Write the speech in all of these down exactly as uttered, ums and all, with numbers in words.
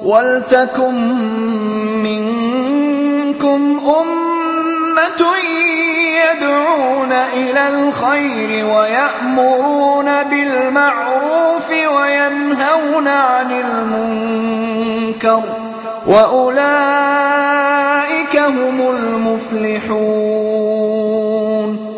وَلْتَكُن مِّنكُمْ أُمَّةٌ يَدْعُونَ إِلَى الْخَيْرِ وَيَأْمُرُونَ بِالْمَعْرُوفِ وَيَنْهَوْنَ عَنِ الْمُنكَرِ وَأُولَئِكَ هُمُ الْمُفْلِحُونَ.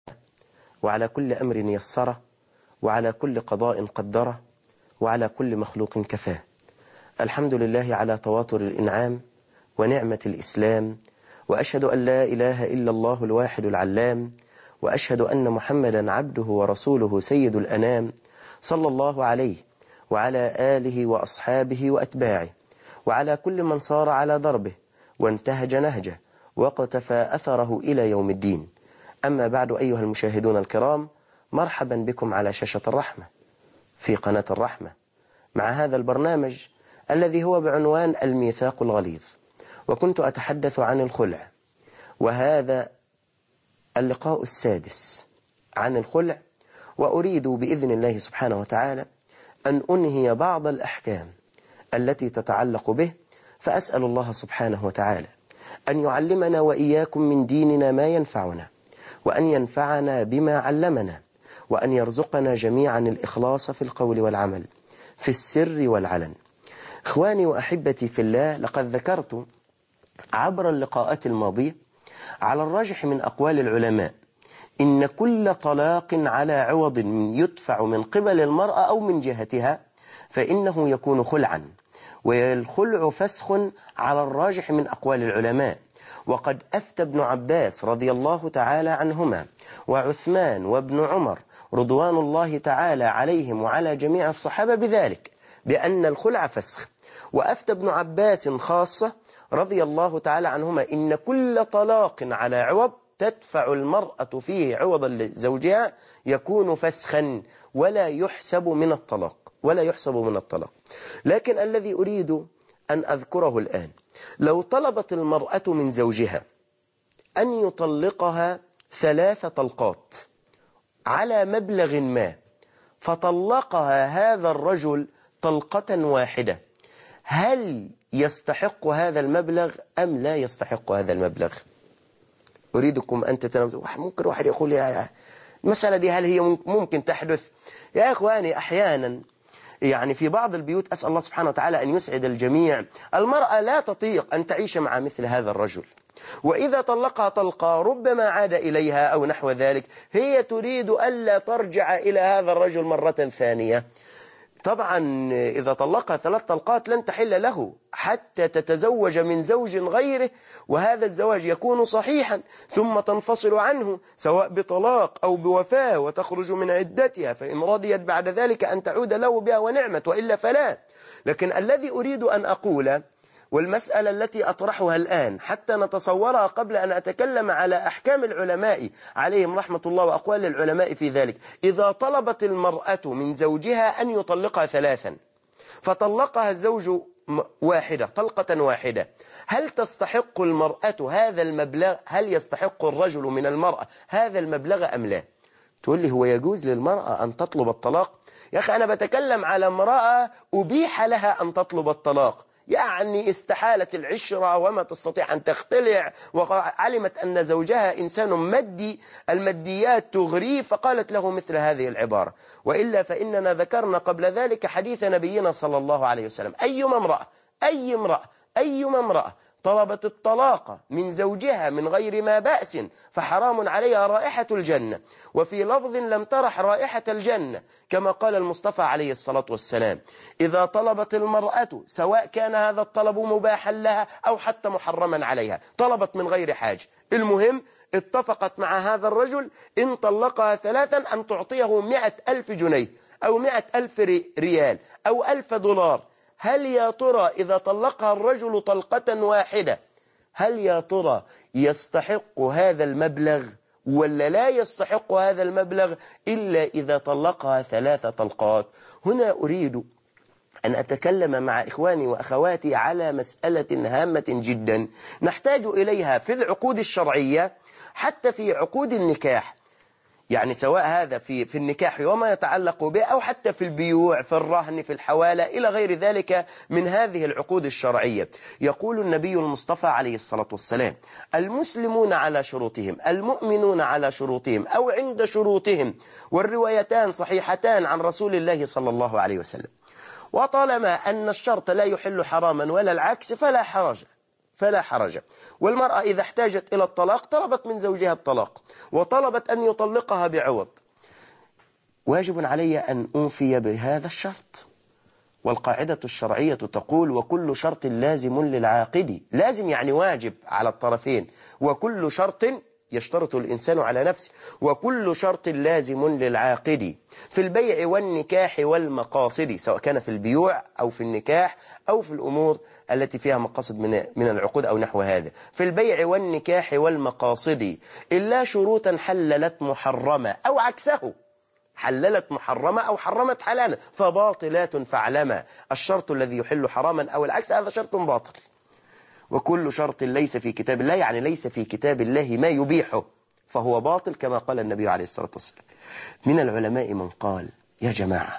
وعلى كل أمر يسره، وعلى كل قضاء قدره، وعلى كل مخلوق كفاه. الحمد لله على تواتر الإنعام ونعمة الإسلام، وأشهد أن لا إله إلا الله الواحد العلام، وأشهد أن محمدا عبده ورسوله سيد الأنام، صلى الله عليه وعلى آله وأصحابه وأتباعه، وعلى كل من صار على دربه وانتهج نهجه واقتفى أثره إلى يوم الدين. أما بعد، أيها المشاهدون الكرام، مرحبا بكم على شاشة الرحمة في قناة الرحمة مع هذا البرنامج الذي هو بعنوان الميثاق الغليظ. وكنت أتحدث عن الخلع، وهذا اللقاء السادس عن الخلع، وأريد بإذن الله سبحانه وتعالى أن أنهي بعض الأحكام التي تتعلق به، فأسأل الله سبحانه وتعالى أن يعلمنا وإياكم من ديننا ما ينفعنا، وأن ينفعنا بما علمنا، وأن يرزقنا جميعا الإخلاص في القول والعمل في السر والعلن. إخواني وأحبتي في الله، لقد ذكرت عبر اللقاءات الماضية على الراجح من أقوال العلماء إن كل طلاق على عوض يدفع من قبل المرأة أو من جهتها فإنه يكون خلعا، والخلع فسخ على الراجح من أقوال العلماء. وقد أفتى ابن عباس رضي الله تعالى عنهما وعثمان وابن عمر رضوان الله تعالى عليهم وعلى جميع الصحابة بذلك، بأن الخلع فسخ. وأفتى ابن عباس خاصة رضي الله تعالى عنهما إن كل طلاق على عوض تدفع المرأة فيه عوضا لزوجها يكون فسخا ولا يحسب من الطلاق ولا يحسب من الطلاق. لكن الذي أريد أن أذكره الآن، لو طلبت المرأة من زوجها أن يطلقها ثلاث طلقات على مبلغ ما، فطلقها هذا الرجل طلقة واحدة، هل يستحق هذا المبلغ أم لا يستحق هذا المبلغ؟ أريدكم أن تتنبؤوا. ممكن واحد يقول يا المسألة دي هل هي ممكن تحدث؟ يا إخواني، أحيانا يعني في بعض البيوت، أسأل الله سبحانه وتعالى أن يسعد الجميع، المرأة لا تطيق أن تعيش مع مثل هذا الرجل، وإذا طلقها طلقة ربما عاد إليها أو نحو ذلك، هي تريد ألا ترجع إلى هذا الرجل مرة ثانية. طبعا إذا طلقها ثلاث طلقات لن تحل له حتى تتزوج من زوج غيره، وهذا الزواج يكون صحيحا، ثم تنفصل عنه سواء بطلاق أو بوفاة وتخرج من عدتها، فإن رضيت بعد ذلك أن تعود له بها ونعمت، وإلا فلا. لكن الذي أريد أن أقول، والمسألة التي أطرحها الآن حتى نتصورها قبل أن أتكلم على أحكام العلماء عليهم رحمة الله وأقوال العلماء في ذلك، إذا طلبت المرأة من زوجها أن يطلقها ثلاثا فطلقها الزوج واحدة طلقة واحدة، هل تستحق المرأة هذا المبلغ؟ هل يستحق الرجل من المرأة هذا المبلغ أم لا؟ تقول لي هو يجوز للمرأة أن تطلب الطلاق؟ يا أخي، أنا بتكلم على امرأة أبيح لها أن تطلب الطلاق، يعني استحالت العشرة وما تستطيع أن تختلع، وعلمت أن زوجها إنسان مادي، الماديات تغريه، فقالت له مثل هذه العبارة. وإلا فإننا ذكرنا قبل ذلك حديث نبينا صلى الله عليه وسلم، أيما امرأة أي امرأة أيما امرأة طلبت الطلاق من زوجها من غير ما بأس فحرام عليها رائحة الجنة، وفي لفظ لم ترح رائحة الجنة، كما قال المصطفى عليه الصلاة والسلام. إذا طلبت المرأة، سواء كان هذا الطلب مباحا لها أو حتى محرما عليها، طلبت من غير حاجة، المهم اتفقت مع هذا الرجل إن طلقها ثلاثا أن تعطيه مئة ألف جنيه أو مئة ألف ريال أو ألف دولار، هل يا ترى إذا طلقها الرجل طلقة واحدة، هل يا ترى يستحق هذا المبلغ ولا لا يستحق هذا المبلغ إلا إذا طلقها ثلاث طلقات؟ هنا أريد أن أتكلم مع إخواني وأخواتي على مسألة هامة جدا نحتاج إليها في العقود الشرعية، حتى في عقود النكاح. يعني سواء هذا في في النكاح وما يتعلق به، أو حتى في البيوع، في الرهن، في الحوالة، إلى غير ذلك من هذه العقود الشرعية. يقول النبي المصطفى عليه الصلاة والسلام: المسلمون على شروطهم، المؤمنون على شروطهم أو عند شروطهم، والروايتان صحيحتان عن رسول الله صلى الله عليه وسلم. وطالما أن الشرط لا يحل حراما ولا العكس فلا حرج فلا حرج. والمرأة إذا احتاجت إلى الطلاق طلبت من زوجها الطلاق وطلبت أن يطلقها بعوض، واجب علي أن أوفي بهذا الشرط. والقاعدة الشرعية تقول: وكل شرط لازم للعاقد. لازم يعني واجب على الطرفين، وكل شرط يشترط الإنسان على نفسه، وكل شرط لازم للعاقد في البيع والنكاح والمقاصد، سواء كان في البيوع أو في النكاح أو في الأمور التي فيها مقاصد من من العقود أو نحو هذا. في البيع والنكاح والمقاصد إلا شروطا حللت محرمة أو عكسه، حللت محرمة أو حرمت حلالا، فباطلات فاعلما. الشرط الذي يحل حراما أو العكس هذا شرط باطل. وكل شرط ليس في كتاب الله، يعني ليس في كتاب الله ما يبيحه، فهو باطل كما قال النبي عليه الصلاة والسلام. من العلماء من قال: يا جماعة،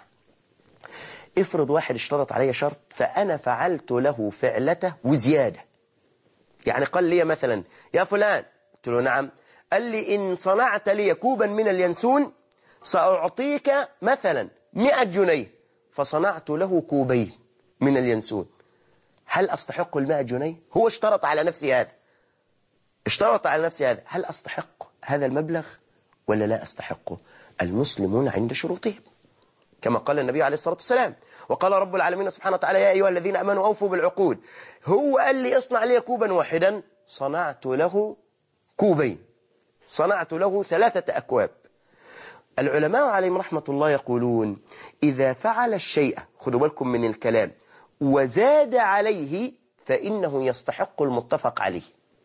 افرض واحد اشترط علي شرط فأنا فعلت له فعلته وزيادة. يعني قال لي مثلا: يا فلان، قلت له نعم. قال لي: إن صنعت لي كوبا من اليانسون سأعطيك مثلا مئة جنيه، فصنعت له كوبين من اليانسون، هل أستحق المائة جنيه؟ هو اشترط على نفسي هذا اشترط على نفسي هذا هل أستحق هذا المبلغ ولا لا أستحقه؟ المسلمون عند شروطهم كما قال النبي عليه الصلاة والسلام. وقال رب العالمين سبحانه وتعالى: يا أيها الذين أمنوا أوفوا بالعقود. هو قال لي: اصنع لي كوبا واحدا، صنعت له كوبين، صنعت له ثلاثة أكواب. العلماء عليهم رحمة الله يقولون: إذا فعل الشيء، خذوا بالكم من الكلام، وزاد عليه فإنه يستحق المتفق عليه،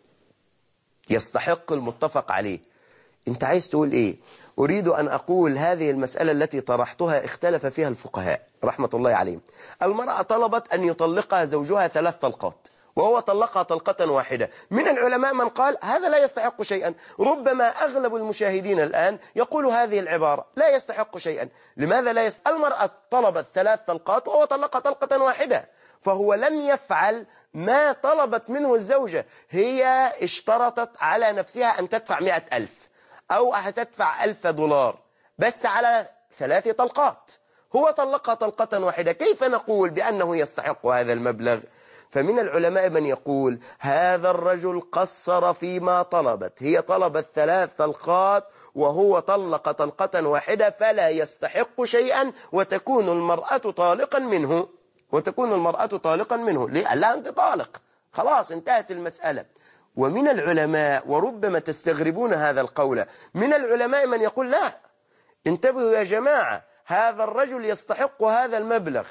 يستحق المتفق عليه. انت عايز تقول ايه؟ أريد أن أقول هذه المسألة التي طرحتها اختلف فيها الفقهاء رحمة الله عليهم. المرأة طلبت أن يطلقها زوجها ثلاث طلقات وهو طلقها طلقة واحدة. من العلماء من قال هذا لا يستحق شيئا. ربما أغلب المشاهدين الآن يقول هذه العبارة: لا يستحق شيئا. لماذا لا يستحق؟ المرأة طلبت ثلاث طلقات وهو طلقها طلقة واحدة، فهو لم يفعل ما طلبت منه الزوجة. هي اشترطت على نفسها أن تدفع مئة ألف أو هتدفع ألف دولار بس على ثلاث طلقات، هو طلقها طلقة واحدة، كيف نقول بأنه يستحق هذا المبلغ؟ فمن العلماء من يقول هذا الرجل قصر فيما طلبت، هي طلبت ثلاث طلقات وهو طلق طلقة واحدة، فلا يستحق شيئا، وتكون المرأة طالقا منه وتكون المرأة طالقا منه ليه؟ لا، أنت طالق، خلاص انتهت المسألة. ومن العلماء، وربما تستغربون هذا القول، من العلماء من يقول لا، انتبهوا يا جماعة، هذا الرجل يستحق هذا المبلغ.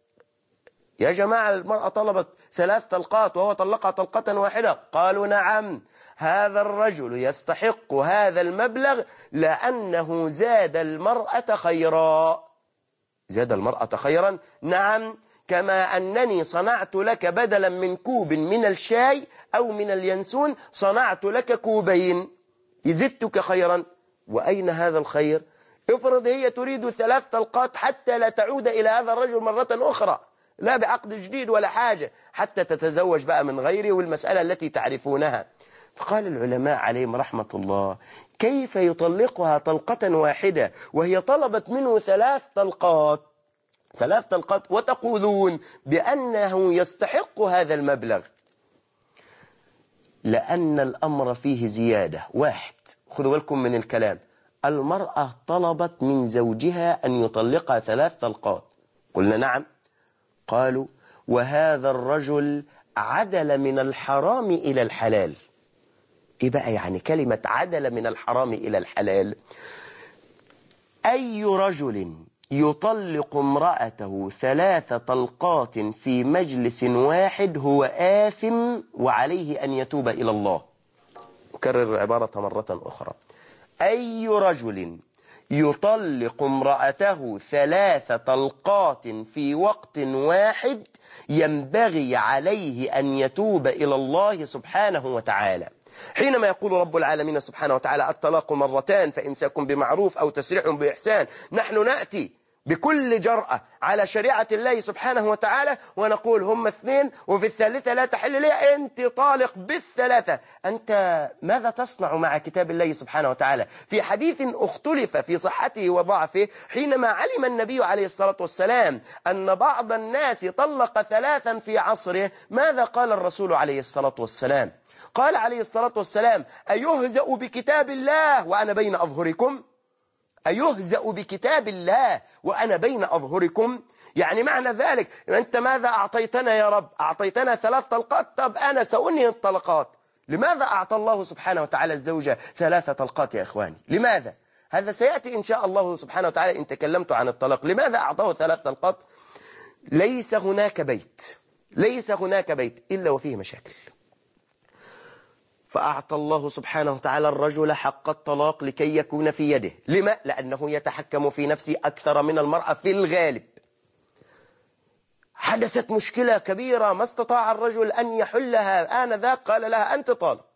يا جماعة، المرأة طلبت ثلاث طلقات وهو طلقها طلقة واحدة. قالوا نعم، هذا الرجل يستحق هذا المبلغ لأنه زاد المرأة خيرا. زاد المرأة خيرا، نعم، كما أنني صنعت لك بدلا من كوب من الشاي أو من اليانسون صنعت لك كوبين، زدتك خيرا. وأين هذا الخير؟ افرض هي تريد ثلاث طلقات حتى لا تعود إلى هذا الرجل مرة أخرى، لا بعقد جديد ولا حاجة، حتى تتزوج بقى من غيره، والمسألة التي تعرفونها. فقال العلماء عليهم رحمة الله: كيف يطلقها طلقة واحدة وهي طلبت منه ثلاث طلقات ثلاث طلقات وتقولون بأنه يستحق هذا المبلغ؟ لأن الأمر فيه زيادة. واحد، خذوا بالكم من الكلام، المرأة طلبت من زوجها أن يطلقها ثلاث طلقات، قلنا نعم. قالوا: وهذا الرجل عدل من الحرام إلى الحلال. إيه بقى يعني كلمة عدل من الحرام إلى الحلال؟ أي رجل يطلق امرأته ثلاث طلقات في مجلس واحد هو آثم وعليه أن يتوب إلى الله. أكرر العبارة مرة أخرى: أي رجل يطلق امرأته ثلاث طلقات في وقت واحد ينبغي عليه أن يتوب إلى الله سبحانه وتعالى. حينما يقول رب العالمين سبحانه وتعالى الطلاق مرتان فإمساك بمعروف أو تسريح بإحسان، نحن نأتي بكل جرأة على شريعة الله سبحانه وتعالى ونقول هم اثنين وفي الثالثة لا تحل لي، أنت طالق بالثلاثة. أنت ماذا تصنع مع كتاب الله سبحانه وتعالى؟ في حديث اختلف في صحته وضعفه، حينما علم النبي عليه الصلاة والسلام أن بعض الناس طلق ثلاثا في عصره، ماذا قال الرسول عليه الصلاة والسلام؟ قال عليه الصلاة والسلام أيهزأ بكتاب الله وأنا بين أظهركم؟ أيهزأ بكتاب الله وأنا بين أظهركم؟ يعني معنى ذلك أنت ماذا أعطيتنا يا رب؟ أعطيتنا ثلاث طلقات، طب أنا سأنهي الطلقات. لماذا أعطى الله سبحانه وتعالى الزوجة ثلاث طلقات يا إخواني؟ لماذا؟ هذا سيأتي إن شاء الله سبحانه وتعالى إن تكلمت عن الطلاق. لماذا أعطاه ثلاث طلقات؟ ليس هناك بيت ليس هناك بيت إلا وفيه مشاكل. فأعطى الله سبحانه وتعالى الرجل حق الطلاق لكي يكون في يده. لما؟ لأنه يتحكم في نفسه أكثر من المرأة في الغالب. حدثت مشكلة كبيرة ما استطاع الرجل أن يحلها، آنذاك قال لها أنت طالق.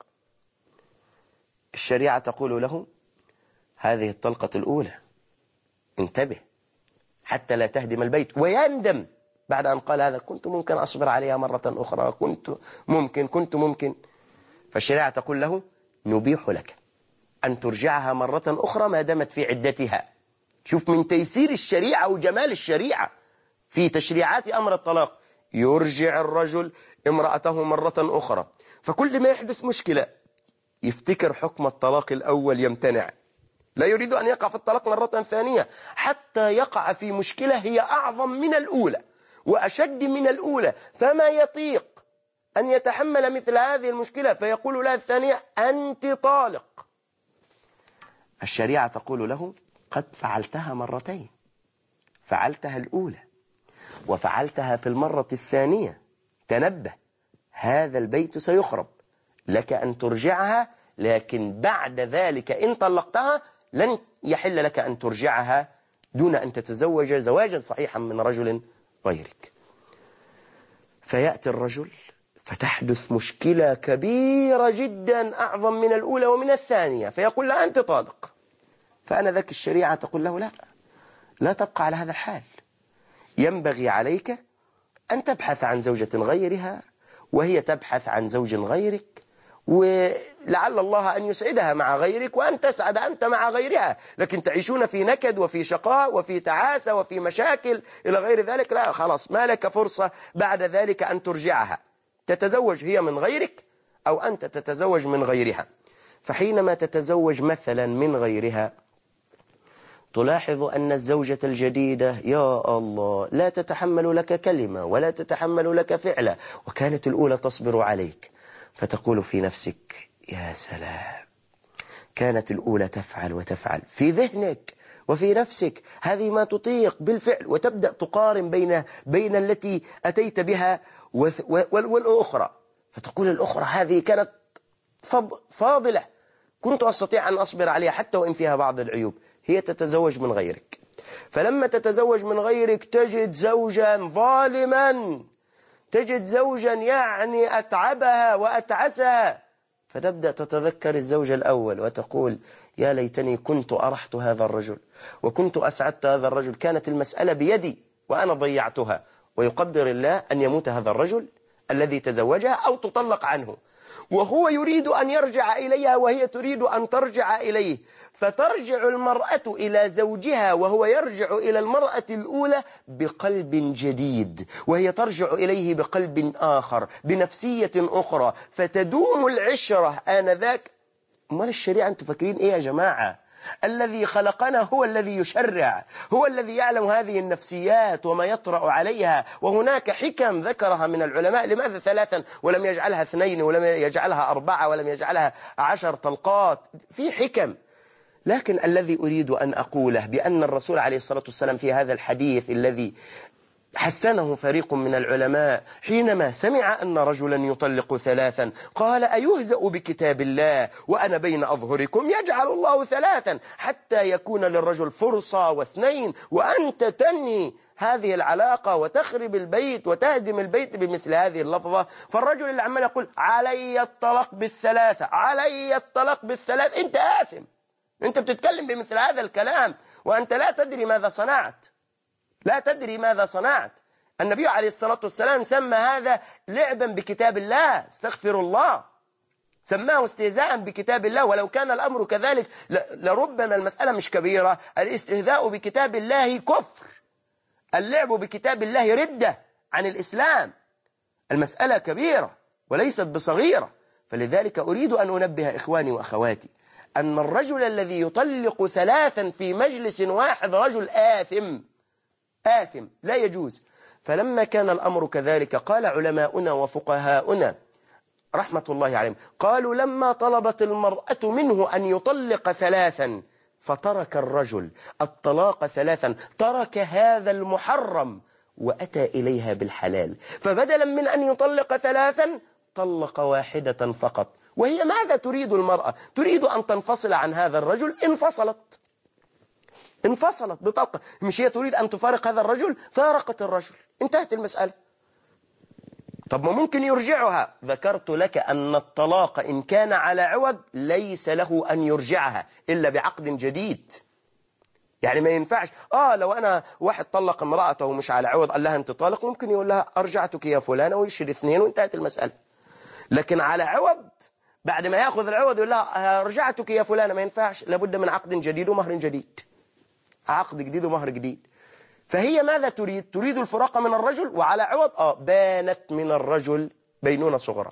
الشريعة تقول له هذه الطلقة الأولى، انتبه حتى لا تهدم البيت، ويندم بعد أن قال هذا، كنت ممكن أصبر عليها مرة أخرى، كنت ممكن كنت ممكن فالشريعة تقول له نبيح لك أن ترجعها مرة أخرى ما دامت في عدتها. شوف من تيسير الشريعة وجمال الشريعة في تشريعات أمر الطلاق، يرجع الرجل امرأته مرة أخرى. فكل ما يحدث مشكلة يفتكر حكم الطلاق الأول يمتنع، لا يريد أن يقع في الطلاق مرة ثانية حتى يقع في مشكلة هي أعظم من الأولى وأشد من الأولى، فما يطيق أن يتحمل مثل هذه المشكلة، فيقول لها الثانية أنت طالق. الشريعة تقول له قد فعلتها مرتين، فعلتها الأولى وفعلتها في المرة الثانية، تنبه هذا البيت سيخرب، لك أن ترجعها، لكن بعد ذلك إن طلقتها لن يحل لك أن ترجعها دون أن تتزوج زواجا صحيحا من رجل غيرك. فيأتي الرجل فتحدث مشكلة كبيرة جدا أعظم من الأولى ومن الثانية، فيقول لا أنت طالق. فأنا ذاك الشريعة تقول له لا لا تبقى على هذا الحال، ينبغي عليك أن تبحث عن زوجة غيرها وهي تبحث عن زوج غيرك، ولعل الله أن يسعدها مع غيرك وأن تسعد أنت مع غيرها، لكن تعيشون في نكد وفي شقاء وفي تعاسة وفي مشاكل إلى غير ذلك، لا خلاص ما لك فرصة بعد ذلك أن ترجعها، تتزوج هي من غيرك أو أنت تتزوج من غيرها. فحينما تتزوج مثلا من غيرها تلاحظ أن الزوجة الجديدة يا الله لا تتحمل لك كلمة ولا تتحمل لك فعلة، وكانت الأولى تصبر عليك، فتقول في نفسك يا سلام كانت الأولى تفعل وتفعل في ذهنك وفي نفسك هذه ما تطيق بالفعل، وتبدأ تقارن بين بين التي أتيت بها والأخرى، فتقول الأخرى هذه كانت فاضلة كنت أستطيع أن أصبر عليها حتى وإن فيها بعض العيوب. هي تتزوج من غيرك، فلما تتزوج من غيرك تجد زوجا ظالما، تجد زوجا يعني أتعبها وأتعسها، فتبدأ تتذكر الزوج الأول وتقول يا ليتني كنت أرحت هذا الرجل وكنت أسعدت هذا الرجل، كانت المسألة بيدي وأنا ضيعتها، ويقدر الله أن يموت هذا الرجل الذي تزوجها أو تطلق عنه، وهو يريد أن يرجع إليها وهي تريد أن ترجع إليه، فترجع المرأة إلى زوجها وهو يرجع إلى المرأة الأولى بقلب جديد، وهي ترجع إليه بقلب آخر بنفسية أخرى، فتدوم العشرة آنذاك. أمال الشريعة أنتم فاكرين إيه يا جماعة؟ الذي خلقنا هو الذي يشرع، هو الذي يعلم هذه النفسيات وما يطرأ عليها، وهناك حكم ذكرها من العلماء. لماذا ثلاثا ولم يجعلها اثنين ولم يجعلها أربعة ولم يجعلها عشر طلقات؟ في حكم. لكن الذي أريد أن أقوله بأن الرسول عليه الصلاة والسلام في هذا الحديث الذي حسنه فريق من العلماء حينما سمع أن رجلا يطلق ثلاثا، قال أيهزأ بكتاب الله وأنا بين أظهركم؟ يجعل الله ثلاثا حتى يكون للرجل فرصة واثنين، وأنت تنهي هذه العلاقة وتخرب البيت وتهدم البيت بمثل هذه اللفظة. فالرجل اللي عمال يقول علي الطلاق بالثلاثة، علي الطلاق بالثلاثة، أنت آثم، أنت بتتكلم بمثل هذا الكلام وأنت لا تدري ماذا صنعت، لا تدري ماذا صنعت. النبي عليه الصلاة والسلام سمى هذا لعبا بكتاب الله، استغفر الله، سماه استهزاء بكتاب الله. ولو كان الأمر كذلك لربما المسألة مش كبيرة، الاستهزاء بكتاب الله كفر، اللعب بكتاب الله ردة عن الإسلام، المسألة كبيرة وليست بصغيرة. فلذلك أريد أن أنبه إخواني وأخواتي أن الرجل الذي يطلق ثلاثا في مجلس واحد رجل آثم، آثم لا يجوز. فلما كان الأمر كذلك قال علماؤنا وفقهاؤنا رحمة الله عليهم، قالوا لما طلبت المرأة منه أن يطلق ثلاثا فترك الرجل الطلاق ثلاثا، ترك هذا المحرم وأتى إليها بالحلال، فبدلا من أن يطلق ثلاثا طلق واحدة فقط. وهي ماذا تريد المرأة؟ تريد أن تنفصل عن هذا الرجل، انفصلت انفصلت بطلقة. مش هي تريد أن تفارق هذا الرجل؟ فارقت الرجل، انتهت المسألة. طب ما ممكن يرجعها؟ ذكرت لك أن الطلاق إن كان على عوض ليس له أن يرجعها إلا بعقد جديد. يعني ما ينفعش آه لو أنا واحد طلق امرأته مش على عوض قال لها أنت طالق، ممكن يقول لها أرجعتك يا فلانة ويشيل اثنين وانتهت المسألة. لكن على عوض بعد ما يأخذ العوض يقول لها أرجعتك يا فلانة، ما ينفعش، لابد من عقد جديد ومهر جديد، عقد جديد ومهر جديد. فهي ماذا تريد؟ تريد الفراق من الرجل وعلى عوض آه بانت من الرجل بينونة صغرى،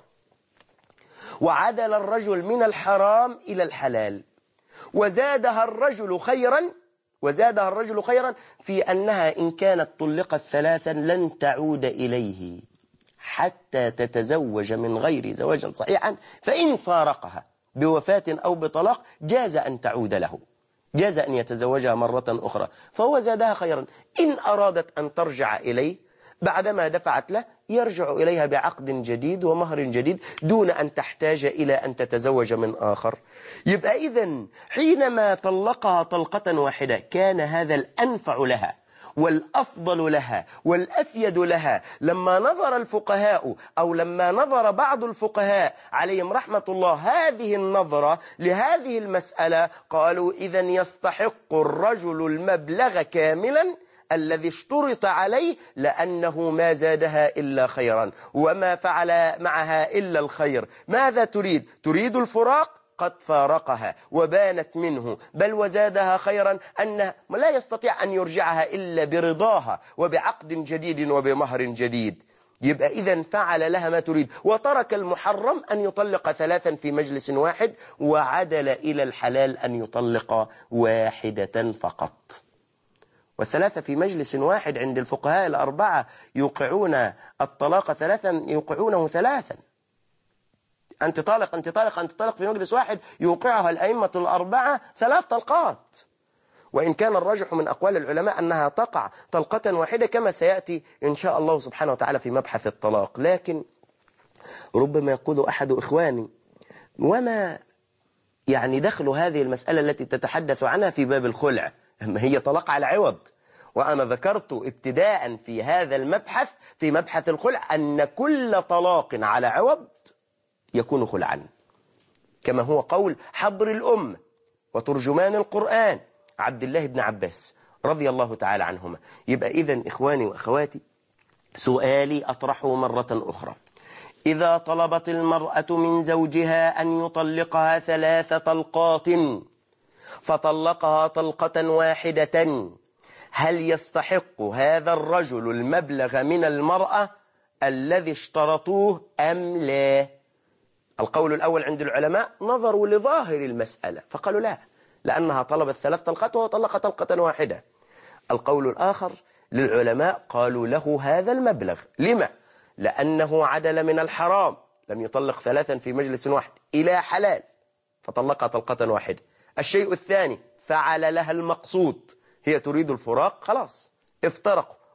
وعدل الرجل من الحرام إلى الحلال، وزادها الرجل خيرا وزادها الرجل خيرا في أنها إن كانت طلقت ثلاثا لن تعود إليه حتى تتزوج من غير زواج صحيحا، فإن فارقها بوفاة أو بطلاق جاز أن تعود له، جاز أن يتزوجها مرة أخرى، فهو زادها خيرا. إن أرادت أن ترجع إليه بعدما دفعت له يرجع إليها بعقد جديد ومهر جديد دون أن تحتاج إلى أن تتزوج من آخر. يبقى إذن حينما طلقها طلقة واحدة كان هذا الأنفع لها والأفضل لها والأفيد لها. لما نظر الفقهاء أو لما نظر بعض الفقهاء عليهم رحمة الله هذه النظرة لهذه المسألة قالوا إذن يستحق الرجل المبلغ كاملا الذي اشترط عليه، لأنه ما زادها إلا خيرا وما فعل معها إلا الخير. ماذا تريد؟ تريد الفراق؟ قد فارقها وبانت منه، بل وزادها خيرا أنه لا يستطيع أن يرجعها إلا برضاها وبعقد جديد وبمهر جديد. يبقى إذن فعل لها ما تريد، وترك المحرم أن يطلق ثلاثا في مجلس واحد، وعدل إلى الحلال أن يطلق واحدة فقط. والثلاثة في مجلس واحد عند الفقهاء الأربعة يوقعون الطلاق ثلاثا، يوقعونه ثلاثا. أنت طالق أنت طالق أنت طالق في مجلس واحد يوقعها الأئمة الأربعة ثلاث طلقات. وإن كان الراجح من أقوال العلماء أنها تقع طلقة واحدة كما سيأتي إن شاء الله سبحانه وتعالى في مبحث الطلاق. لكن ربما يقول أحد إخواني وما يعني دخل هذه المسألة التي تتحدث عنها في باب الخلع؟ أما هي طلاق على عوض، وأنا ذكرت ابتداء في هذا المبحث في مبحث الخلع أن كل طلاق على عوض يكون خلعا، كما هو قول حبر الأم وترجمان القرآن عبد الله بن عباس رضي الله تعالى عنهما. يبقى إذن إخواني وأخواتي سؤالي أطرحه مرة أخرى: إذا طلبت المرأة من زوجها أن يطلقها ثلاث طلقات فطلقها طلقة واحدة، هل يستحق هذا الرجل المبلغ من المرأة الذي اشترطوه أم لا؟ القول الأول عند العلماء نظروا لظاهر المسألة فقالوا لا، لأنها طلبت ثلاث طلقات وطلق طلقة واحدة. القول الآخر للعلماء قالوا له هذا المبلغ. لما؟ لأنه عدل من الحرام، لم يطلق ثلاثا في مجلس واحد، إلى حلال فطلقها طلقة واحدة. الشيء الثاني فعل لها المقصود، هي تريد الفراق، خلاص افترقوا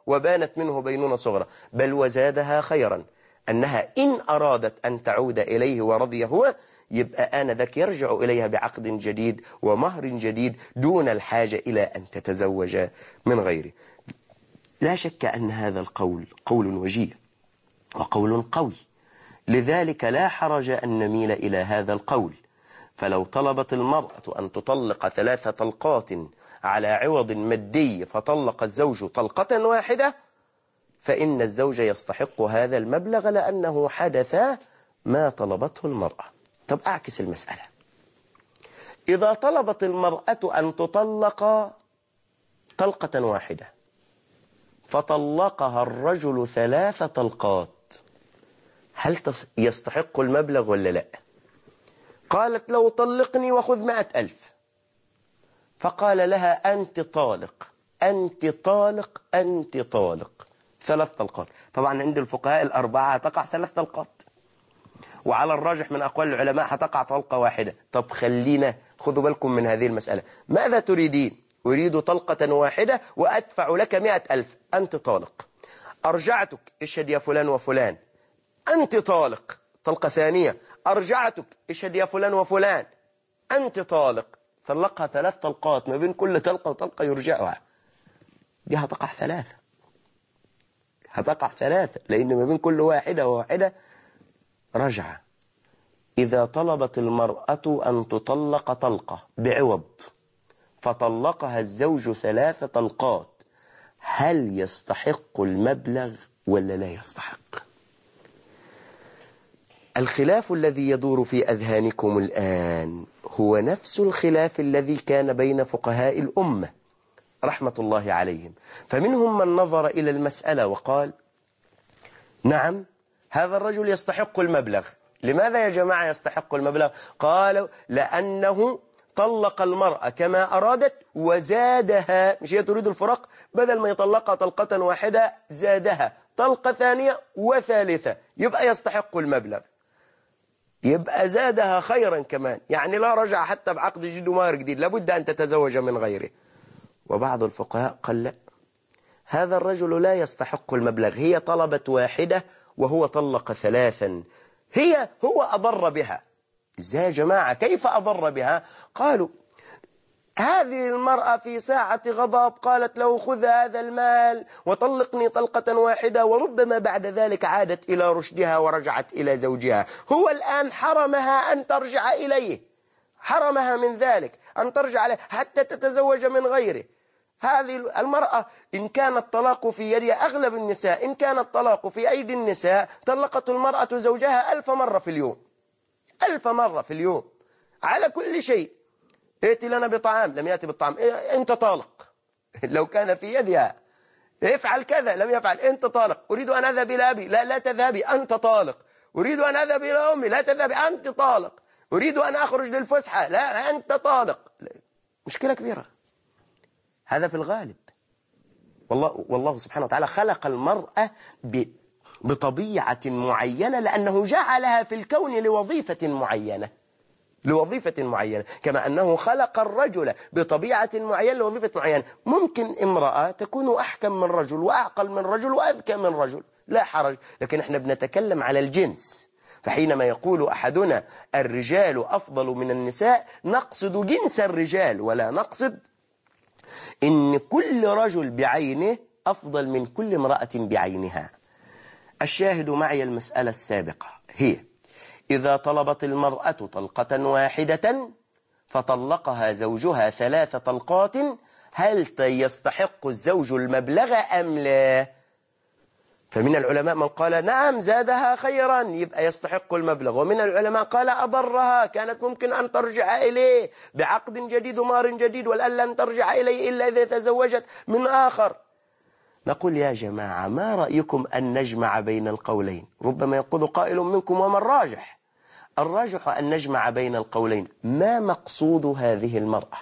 وبانت منه بينونة صغرى، بل وزادها خيرا أنها إن أرادت أن تعود إليه ورضي هو، يبقى آنذاك يرجع إليها بعقد جديد ومهر جديد دون الحاجة إلى أن تتزوج من غيره. لا شك أن هذا القول قول وجيه وقول قوي، لذلك لا حرج أن نميل إلى هذا القول. فلو طلبت المرأة أن تطلق ثلاث طلقات على عوض مادي فطلق الزوج طلقة واحدة، فإن الزوج يستحق هذا المبلغ لأنه حدث ما طلبته المرأة. طب أعكس المسألة، إذا طلبت المرأة أن تطلق طلقة واحدة فطلقها الرجل ثلاث طلقات، هل يستحق المبلغ ولا لا؟ قالت لو طلقني وخذ مائة ألف، فقال لها أنت طالق أنت طالق أنت طالق، ثلاث طلقات. طبعا عند الفقهاء الأربعة تقع ثلاث طلقات، وعلى الراجح من أقوال العلماء هتقع طلقة واحدة. طب خلينا خذوا بالكم من هذه المسألة، ماذا تريدين؟ أريد طلقة واحدة وأدفع لك مئة ألف، أنت طالق. أرجعتك، اشهد يا فلان وفلان، أنت طالق. طلقة ثانية، أرجعتك، اشهد يا فلان وفلان، أنت طالق. طلقها ثلاث طلقات، ما بين كل طلقة وطلقة يرجعها، دي هتقع ثلاثة هتقع ثلاثة لأن ما بين كل واحدة وواحدة رجعة. إذا طلبت المرأة أن تطلق طلقة بعوض فطلقها الزوج ثلاث طلقات، هل يستحق المبلغ ولا لا يستحق؟ الخلاف الذي يدور في أذهانكم الآن هو نفس الخلاف الذي كان بين فقهاء الأمة رحمة الله عليهم. فمنهم من نظر إلى المسألة وقال نعم هذا الرجل يستحق المبلغ. لماذا يا جماعة يستحق المبلغ؟ قالوا لأنه طلق المرأة كما أرادت وزادها، مش هي تريد الفراق، بدل ما يطلقها طلقة واحدة زادها طلقة ثانية وثالثة، يبقى يستحق المبلغ، يبقى زادها خيرا كمان، يعني لا رجع حتى بعقد جديد ومهر جديد، لابد أن تتزوج من غيره. وبعض الفقهاء قال لا، هذا الرجل لا يستحق المبلغ، هي طلبت واحدة وهو طلق ثلاثا، هي هو أضر بها. إزاي يا جماعة؟ كيف أضر بها؟ قالوا هذه المرأة في ساعة غضب قالت له خذ هذا المال وطلقني طلقة واحدة، وربما بعد ذلك عادت إلى رشدها ورجعت إلى زوجها، هو الآن حرمها أن ترجع إليه، حرمها من ذلك أن ترجع إليه حتى تتزوج من غيره. هذه المرأة إن كان الطلاق في يد أغلب النساء، إن كان الطلاق في أيدي النساء طلقت المرأة زوجها ألف مرة في اليوم، ألف مرة في اليوم على كل شيء. ائتي لنا بطعام، لم يأتي بالطعام، إيه أنت طالق. لو كان في يدها افعل كذا، لم يفعل، أنت طالق. أريد أن أذهب إلى أبي، لا لا تذهبي أنت طالق. أريد أن أذهب إلى أمي، لا تذهبي أنت طالق. أريد أن أخرج للفسحة، لا أنت طالق. مشكلة كبيرة. هذا في الغالب. والله, والله سبحانه وتعالى خلق المرأة بطبيعة معينة لأنه جعلها في الكون لوظيفة معينة، لوظيفة معينة، كما أنه خلق الرجل بطبيعة معينة لوظيفة معينة. ممكن امرأة تكون أحكم من رجل وأعقل من رجل وأذكى من رجل، لا حرج، لكن احنا بنتكلم على الجنس. فحينما يقول أحدنا الرجال أفضل من النساء نقصد جنس الرجال، ولا نقصد إن كل رجل بعينه أفضل من كل امرأة بعينها. الشاهد معي المسألة السابقة هي إذا طلبت المرأة طلقة واحدة فطلقها زوجها ثلاث طلقات، هل يستحق الزوج المبلغ أم لا؟ فمن العلماء من قال نعم زادها خيرا يبقى يستحق المبلغ، ومن العلماء قال أضرها، كانت ممكن أن ترجع إليه بعقد جديد ومهر جديد، والآن لن ترجع إليه إلا إذا تزوجت من آخر. نقول يا جماعة ما رأيكم أن نجمع بين القولين؟ ربما يقول قائل منكم وما الراجح؟ الراجح أن نجمع بين القولين. ما مقصود هذه المرأة؟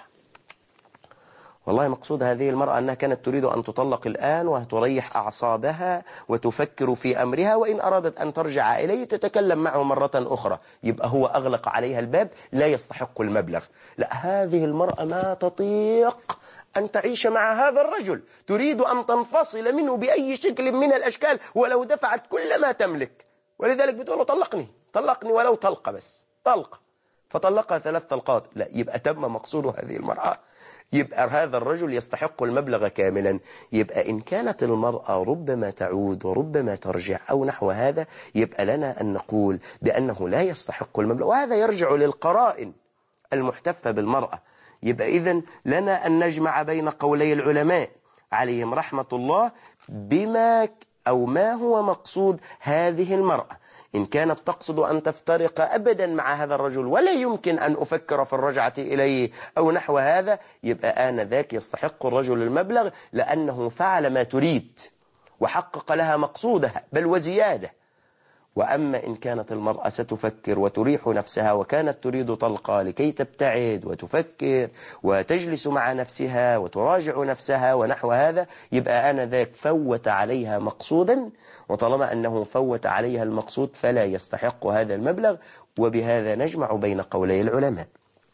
والله مقصود هذه المرأة أنها كانت تريد أن تطلق الآن وتريح أعصابها وتفكر في أمرها، وإن أرادت أن ترجع إليه تتكلم معه مرة أخرى، يبقى هو أغلق عليها الباب، لا يستحق المبلغ. لا، هذه المرأة ما تطيق أن تعيش مع هذا الرجل، تريد أن تنفصل منه بأي شكل من الأشكال ولو دفعت كل ما تملك، ولذلك بتقول له طلقني طلقني ولو طلقة، بس طلقة، فطلقها ثلاث طلقات. لا، يبقى تم مقصود هذه المرأة، يبقى هذا الرجل يستحق المبلغ كاملا. يبقى إن كانت المرأة ربما تعود وربما ترجع أو نحو هذا، يبقى لنا أن نقول بأنه لا يستحق المبلغ، وهذا يرجع للقرائن المحتفة بالمرأة. يبقى إذن لنا أن نجمع بين قولي العلماء عليهم رحمة الله بما أو ما هو مقصود هذه المرأة. إن كانت تقصد أن تفترق أبدا مع هذا الرجل ولا يمكن أن أفكر في الرجعة إليه أو نحو هذا، يبقى آنذاك يستحق الرجل المبلغ لأنه فعل ما تريد وحقق لها مقصودها بل وزيادة. وأما إن كانت المرأة ستفكر وتريح نفسها وكانت تريد طلقة لكي تبتعد وتفكر وتجلس مع نفسها وتراجع نفسها ونحو هذا، يبقى آنذاك فوت عليها مقصودا، وطالما أنه فوت عليها المقصود فلا يستحق هذا المبلغ. وبهذا نجمع بين قولي العلماء.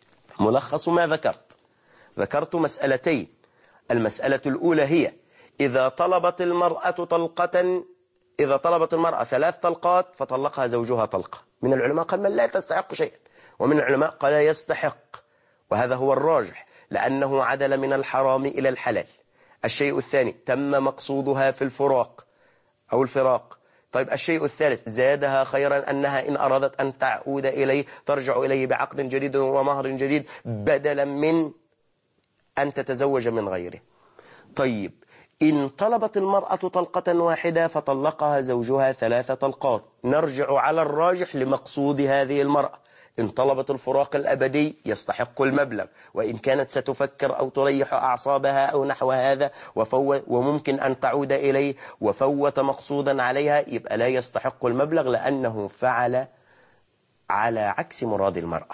ملخص ما ذكرت، ذكرت مسألتين. المسألة الأولى هي إذا طلبت المرأة طلقة إذا طلبت المرأة ثلاث طلقات فطلقها زوجها طلقة، من العلماء قال من لا تستحق شيئا، ومن العلماء قال يستحق، وهذا هو الراجح لأنه عدل من الحرام إلى الحلال. الشيء الثاني تم مقصودها في الفراق أو الفراق. طيب الشيء الثالث زادها خيرا أنها إن أرادت أن تعود إليه ترجع إليه بعقد جديد ومهر جديد بدلا من أن تتزوج من غيره. طيب إن طلبت المرأة طلقة واحدة فطلقها زوجها ثلاث طلقات، نرجع على الراجح لمقصود هذه المرأة. إن طلبت الفراق الأبدي يستحق المبلغ، وإن كانت ستفكر أو تريح أعصابها أو نحو هذا وفوت وممكن أن تعود إليه وفوت مقصودا عليها، يبقى لا يستحق المبلغ لأنه فعل على عكس مراد المرأة.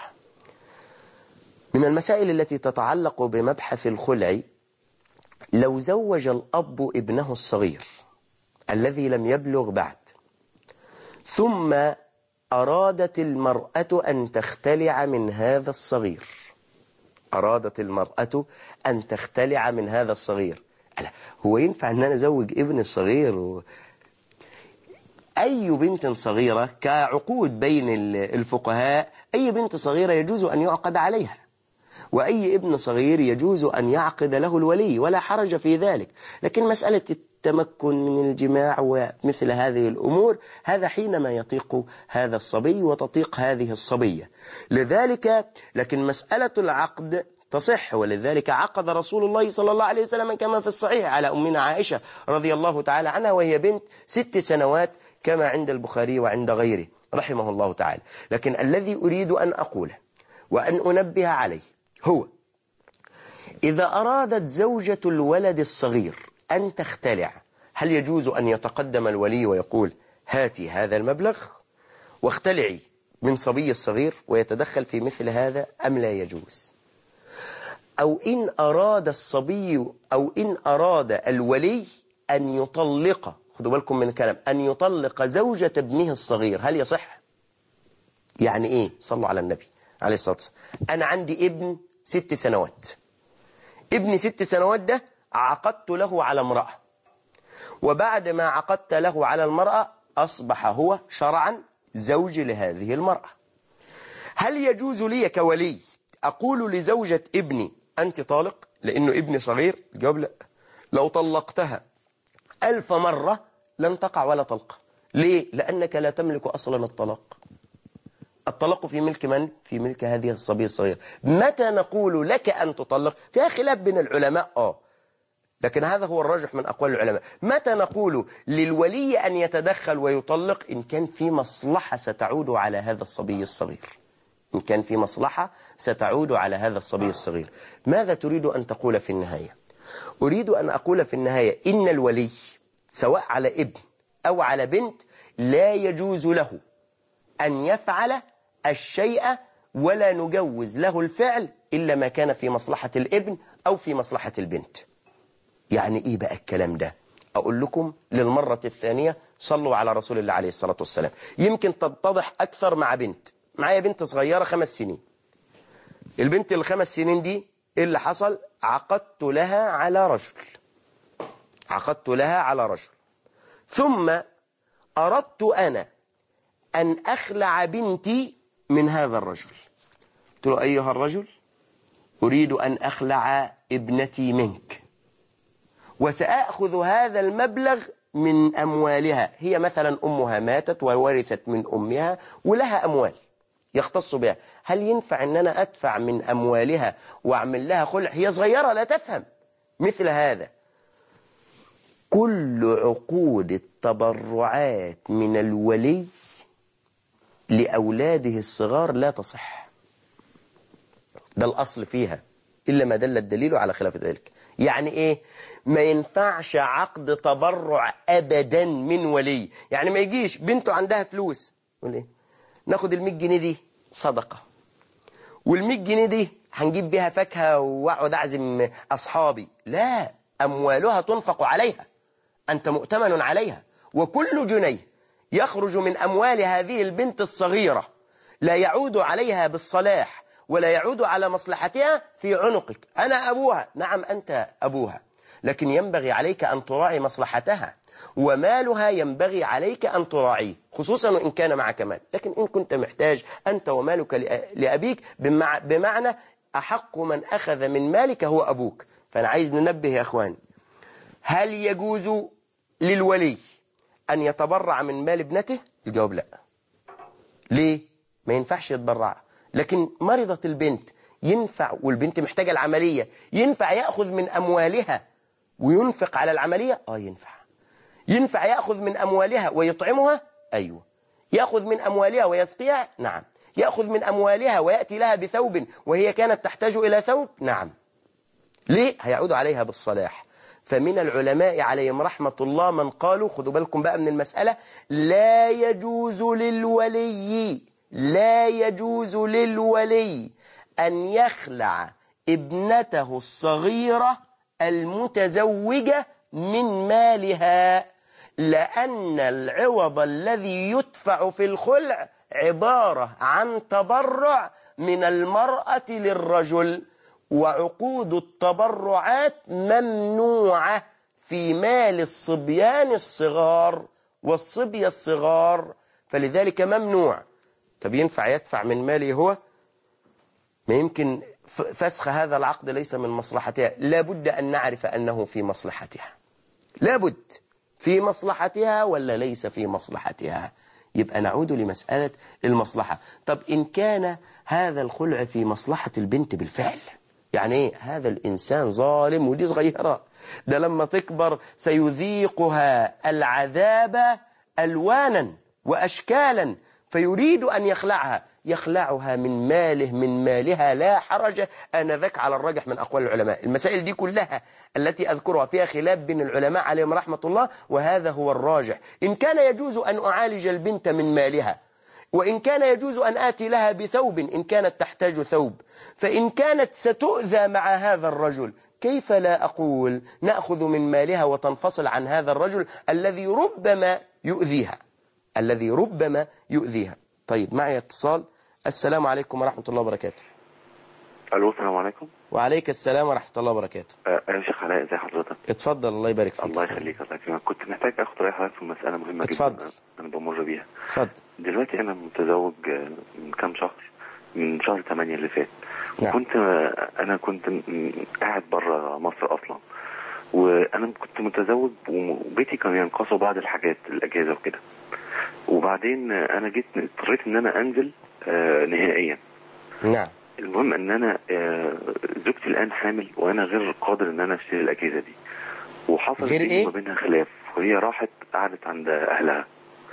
من المسائل التي تتعلق بمبحث الخلع، لو زوج الأب ابنه الصغير الذي لم يبلغ بعد، ثم أرادت المرأة أن تختلع من هذا الصغير أرادت المرأة أن تختلع من هذا الصغير ألا هو ينفع أن أنا أزوج ابن الصغير و... أي بنت صغيرة كعقود بين الفقهاء، أي بنت صغيرة يجوز أن يعقد عليها، وأي ابن صغير يجوز أن يعقد له الولي ولا حرج في ذلك. لكن مسألة التمكن من الجماع ومثل هذه الأمور، هذا حينما يطيق هذا الصبي وتطيق هذه الصبية. لذلك لكن مسألة العقد تصح، ولذلك عقد رسول الله صلى الله عليه وسلم كما في الصحيح على أمنا عائشة رضي الله تعالى عنها وهي بنت ست سنوات كما عند البخاري وعند غيره رحمه الله تعالى. لكن الذي أريد أن أقوله وأن أنبه عليه هو إذا أرادت زوجة الولد الصغير أن تختلع، هل يجوز أن يتقدم الولي ويقول هاتي هذا المبلغ واختلعي من صبي الصغير ويتدخل في مثل هذا أم لا يجوز؟ أو إن أراد الصبي أو إن أراد الولي أن يطلق، خذوا بالكم من الكلام، أن يطلق زوجة ابنه الصغير، هل يصح؟ يعني إيه؟ صلوا على النبي عليه الصلاة والسلام. أنا عندي ابن ست سنوات، ابن ست سنوات ده عقدت له على امرأة، وبعد ما عقدت له على المرأة أصبح هو شرعا زوج لهذه المرأة. هل يجوز لي كولي أقول لزوجة ابني أنت طالق لأنه ابني صغير؟ الجواب لا. لو طلقتها ألف مرة لن تقع ولا طلقة. ليه؟ لأنك لا تملك أصلا الطلاق. الطلاق في ملك من؟ في ملك هذه الصبية الصغيرة. متى نقول لك أن تطلق؟ فيها خلاف بين العلماء آه لكن هذا هو الراجح من أقوال العلماء. متى نقول للولي أن يتدخل ويطلق؟ إن كان في مصلحة ستعود على هذا الصبي الصغير إن كان في مصلحة ستعود على هذا الصبي الصغير. ماذا تريد أن تقول في النهاية؟ أريد أن أقول في النهاية إن الولي سواء على ابن أو على بنت لا يجوز له أن يفعل الشيء ولا نجوز له الفعل إلا ما كان في مصلحة الابن أو في مصلحة البنت. يعني إيه بقى الكلام ده؟ أقول لكم للمرة الثانية، صلوا على رسول الله عليه الصلاة والسلام. يمكن تتضح أكثر مع بنت. معايا بنت صغيرة خمس سنين. البنت الخمس سنين دي إيه اللي حصل؟ عقدت لها على رجل عقدت لها على رجل ثم أردت أنا أن أخلع بنتي من هذا الرجل. قلت له أيها الرجل، أريد أن أخلع ابنتي منك، وسأخذ هذا المبلغ من أموالها. هي مثلا أمها ماتت وورثت من أمها ولها أموال يختص بها، هل ينفع أن أنا أدفع من أموالها وأعمل لها خلع؟ هي صغيرة لا تفهم مثل هذا. كل عقود التبرعات من الولي لأولاده الصغار لا تصح، ده الأصل فيها، إلا ما دل الدليل على خلاف ذلك. يعني إيه؟ ما ينفعش عقد تبرع أبدا من ولي. يعني ما يجيش بنته عندها فلوس يقول إيه؟ ناخد المية جنيه دي صدقة، والمية جنيه دي هنجيب بيها فاكهة واقعد أعزم أصحابي. لا، أموالها تنفق عليها، أنت مؤتمن عليها، وكل جنيه يخرج من أموال هذه البنت الصغيرة لا يعود عليها بالصلاح ولا يعود على مصلحتها في عنقك. أنا أبوها، نعم أنت أبوها، لكن ينبغي عليك أن تراعي مصلحتها، ومالها ينبغي عليك أن تراعيه، خصوصا إن كان معك مال. لكن إن كنت محتاج أنت ومالك لأبيك، بمعنى أحق من أخذ من مالك هو أبوك. فأنا عايز ننبه يا أخوان، هل يجوز للولي أن يتبرع من مال ابنته؟ الجواب لا. ليه؟ ما ينفعش يتبرع. لكن مرضت البنت ينفع، والبنت محتاجة العملية، ينفع يأخذ من أموالها وينفق على العملية؟ آه ينفع. ينفع يأخذ من أموالها ويطعمها؟ أيوة. يأخذ من أموالها ويسقيها؟ نعم. يأخذ من أموالها ويأتي لها بثوب وهي كانت تحتاج إلى ثوب؟ نعم. ليه؟ هيعود عليها بالصلاح. فمن العلماء عليهم رحمة الله من قالوا، خدوا بالكم بقى من المسألة، لا يجوز للولي لا يجوز للولي أن يخلع ابنته الصغيرة المتزوجة من مالها، لأن العوض الذي يدفع في الخلع عبارة عن تبرع من المرأة للرجل، وعقود التبرعات ممنوعة في مال الصبيان الصغار والصبية الصغار، فلذلك ممنوع. طب ينفع يدفع من ماله هو؟ ما يمكن فسخ هذا العقد ليس من مصلحتها، لابد أن نعرف أنه في مصلحتها، لابد في مصلحتها ولا ليس في مصلحتها. يبقى نعود لمسألة المصلحة. طب إن كان هذا الخلع في مصلحة البنت بالفعل، يعني ايه؟ هذا الإنسان ظالم، ودي صغيرة، ده لما تكبر سيذيقها العذاب ألوانا وأشكالا، فيريد أن يخلعها، يخلعها من ماله من مالها لا حرج آنذاك على الراجح من أقوال العلماء. المسائل دي كلها التي أذكرها فيها خلاف بين العلماء عليهم رحمة الله، وهذا هو الراجح. إن كان يجوز أن أعالج البنت من مالها، وإن كان يجوز أن آتي لها بثوب إن كانت تحتاج ثوب، فإن كانت ستؤذى مع هذا الرجل، كيف لا أقول نأخذ من مالها وتنفصل عن هذا الرجل الذي ربما يؤذيها الذي ربما يؤذيها. طيب معي اتصال. السلام عليكم ورحمة الله وبركاته. الو السلام عليكم. وعليك السلام ورحمة الله وبركاته. آه يا شيخ علاء، ازي حضرتك؟ اتفضل، الله يبارك فيك. الله يخليك. الله يكرمك. كنت محتاج اخد راي حضرتك في مسألة مهمة اتفضل. جدا انا بمر بيها. اتفضل. دلوقتي انا متزوج من كام شهر، من شهر ثمانية اللي فات. نعم. وكنت انا كنت قاعد بره مصر اصلا، وانا كنت متزوج وبيتي كان ينقصوا بعض الحاجات الاجهزه وكده، وبعدين انا جيت اضطريت ان انا انزل آه نهائيا. نعم. المهم ان انا آه زوجتي الان حامل، وانا غير قادر ان انا اشتري الاجهزه دي، وحصل غير إيه؟ ما بينها خلاف، وهي راحت قعدت عند اهلها.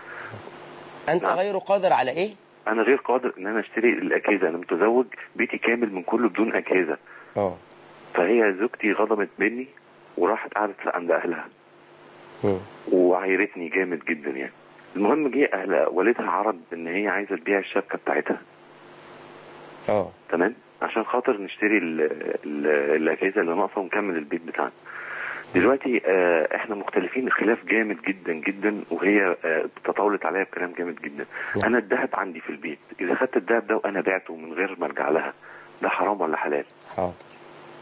أنت نعم. غير قادر على إيه؟ انا غير قادر ان انا اشتري الاجهزه، انا متزوج بيتي كامل من كله بدون اجهزه. اه فهي زوجتي غضبت مني وراحت قعدت عند اهلها مم. وعايرتني جامد جدا يعني. المهم جه اهل والدها عرض ان هي عايزه تبيع الشبكه بتاعتها، اه تمام، عشان خاطر نشتري ال ال الاجهزه اللي ناقصه ونكمل البيت بتاعنا. دلوقتي آه احنا مختلفين خلاف جامد جدا جدا، وهي آه تطاولت عليا بكلام جامد جدا. نعم. انا الذهب عندي في البيت، اذا خدت الذهب ده وانا بعته من غير ما ارجع لها، ده حرام ولا حلال؟ حاضر.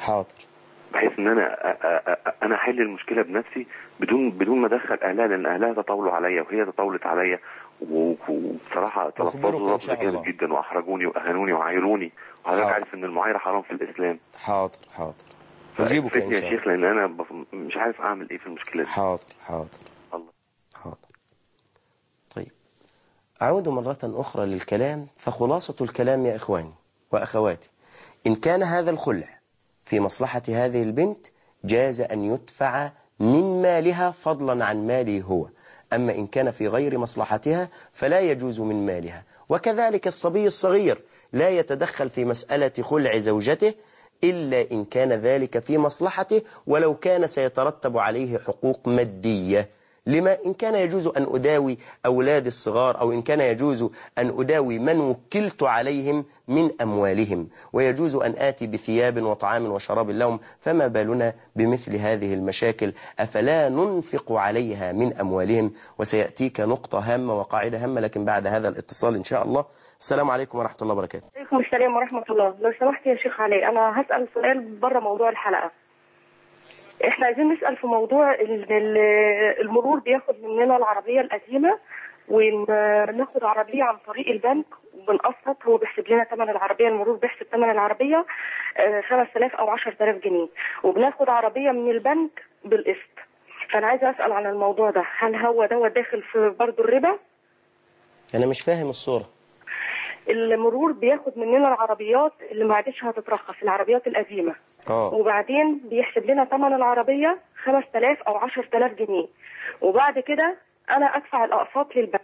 حاضر. بحيث ان انا أ- أ- أ- انا احل المشكله بنفسي بدون بدون ما ادخل اهلها، لان اهلها تطاولوا عليا وهي تطاولت عليا، و- وبصراحه أخبرك تلفظوا إن لفظ شاء الله. جامد جدا واحرجوني واهانوني وعايروني، وحضرتك حاضر. عارف ان المعايره حرام في الاسلام. حاضر حاضر. أجيبك إن فافدني يا شاء الله. شيخ، لان انا بف- مش عارف اعمل ايه في المشكله دي. حاضر حاضر الله. حاضر. طيب، أعود مرة أخرى للكلام. فخلاصة الكلام يا إخواني وأخواتي، إن كان هذا الخلع في مصلحة هذه البنت جاز أن يدفع من مالها فضلا عن ماله هو، أما إن كان في غير مصلحتها فلا يجوز من مالها. وكذلك الصبي الصغير لا يتدخل في مسألة خلع زوجته إلا إن كان ذلك في مصلحته، ولو كان سيترتب عليه حقوق مادية. لما؟ إن كان يجوز أن أداوي أولاد الصغار، أو إن كان يجوز أن أداوي من وكلت عليهم من أموالهم، ويجوز أن آتي بثياب وطعام وشراب لهم، فما بالنا بمثل هذه المشاكل؟ أفلا ننفق عليها من أموالهم؟ وسيأتيك نقطة هامة وقاعدة هامة، لكن بعد هذا الاتصال إن شاء الله. السلام عليكم ورحمة الله وبركاته. عليكم السلام ورحمة الله. لو سمحت يا شيخ علي، أنا هسأل سؤال بره موضوع الحلقة. إحنا عايزين نسأل في موضوع ال- ال- المرور بياخد مننا العربية القديمة وناخد عربية عن طريق البنك وبنقسط. هو بيحسب لنا ثمن العربية، المرور بيحسب ثمن العربية خمس آلاف أو عشرة آلاف جنيه، وبناخد عربية من البنك بالقسط. فأنا عايزة أسأل عن الموضوع ده، هل هو ده داخل في برضه الربا؟ أنا مش فاهم الصورة. المرور بياخد مننا العربيات اللي ما عادش هتترخص، العربيات القديمة، آه. وبعدين بيحسب لنا ثمن العربية خمس آلاف أو عشرة آلاف جنيه، وبعد كده أنا أدفع الأقساط للبنك.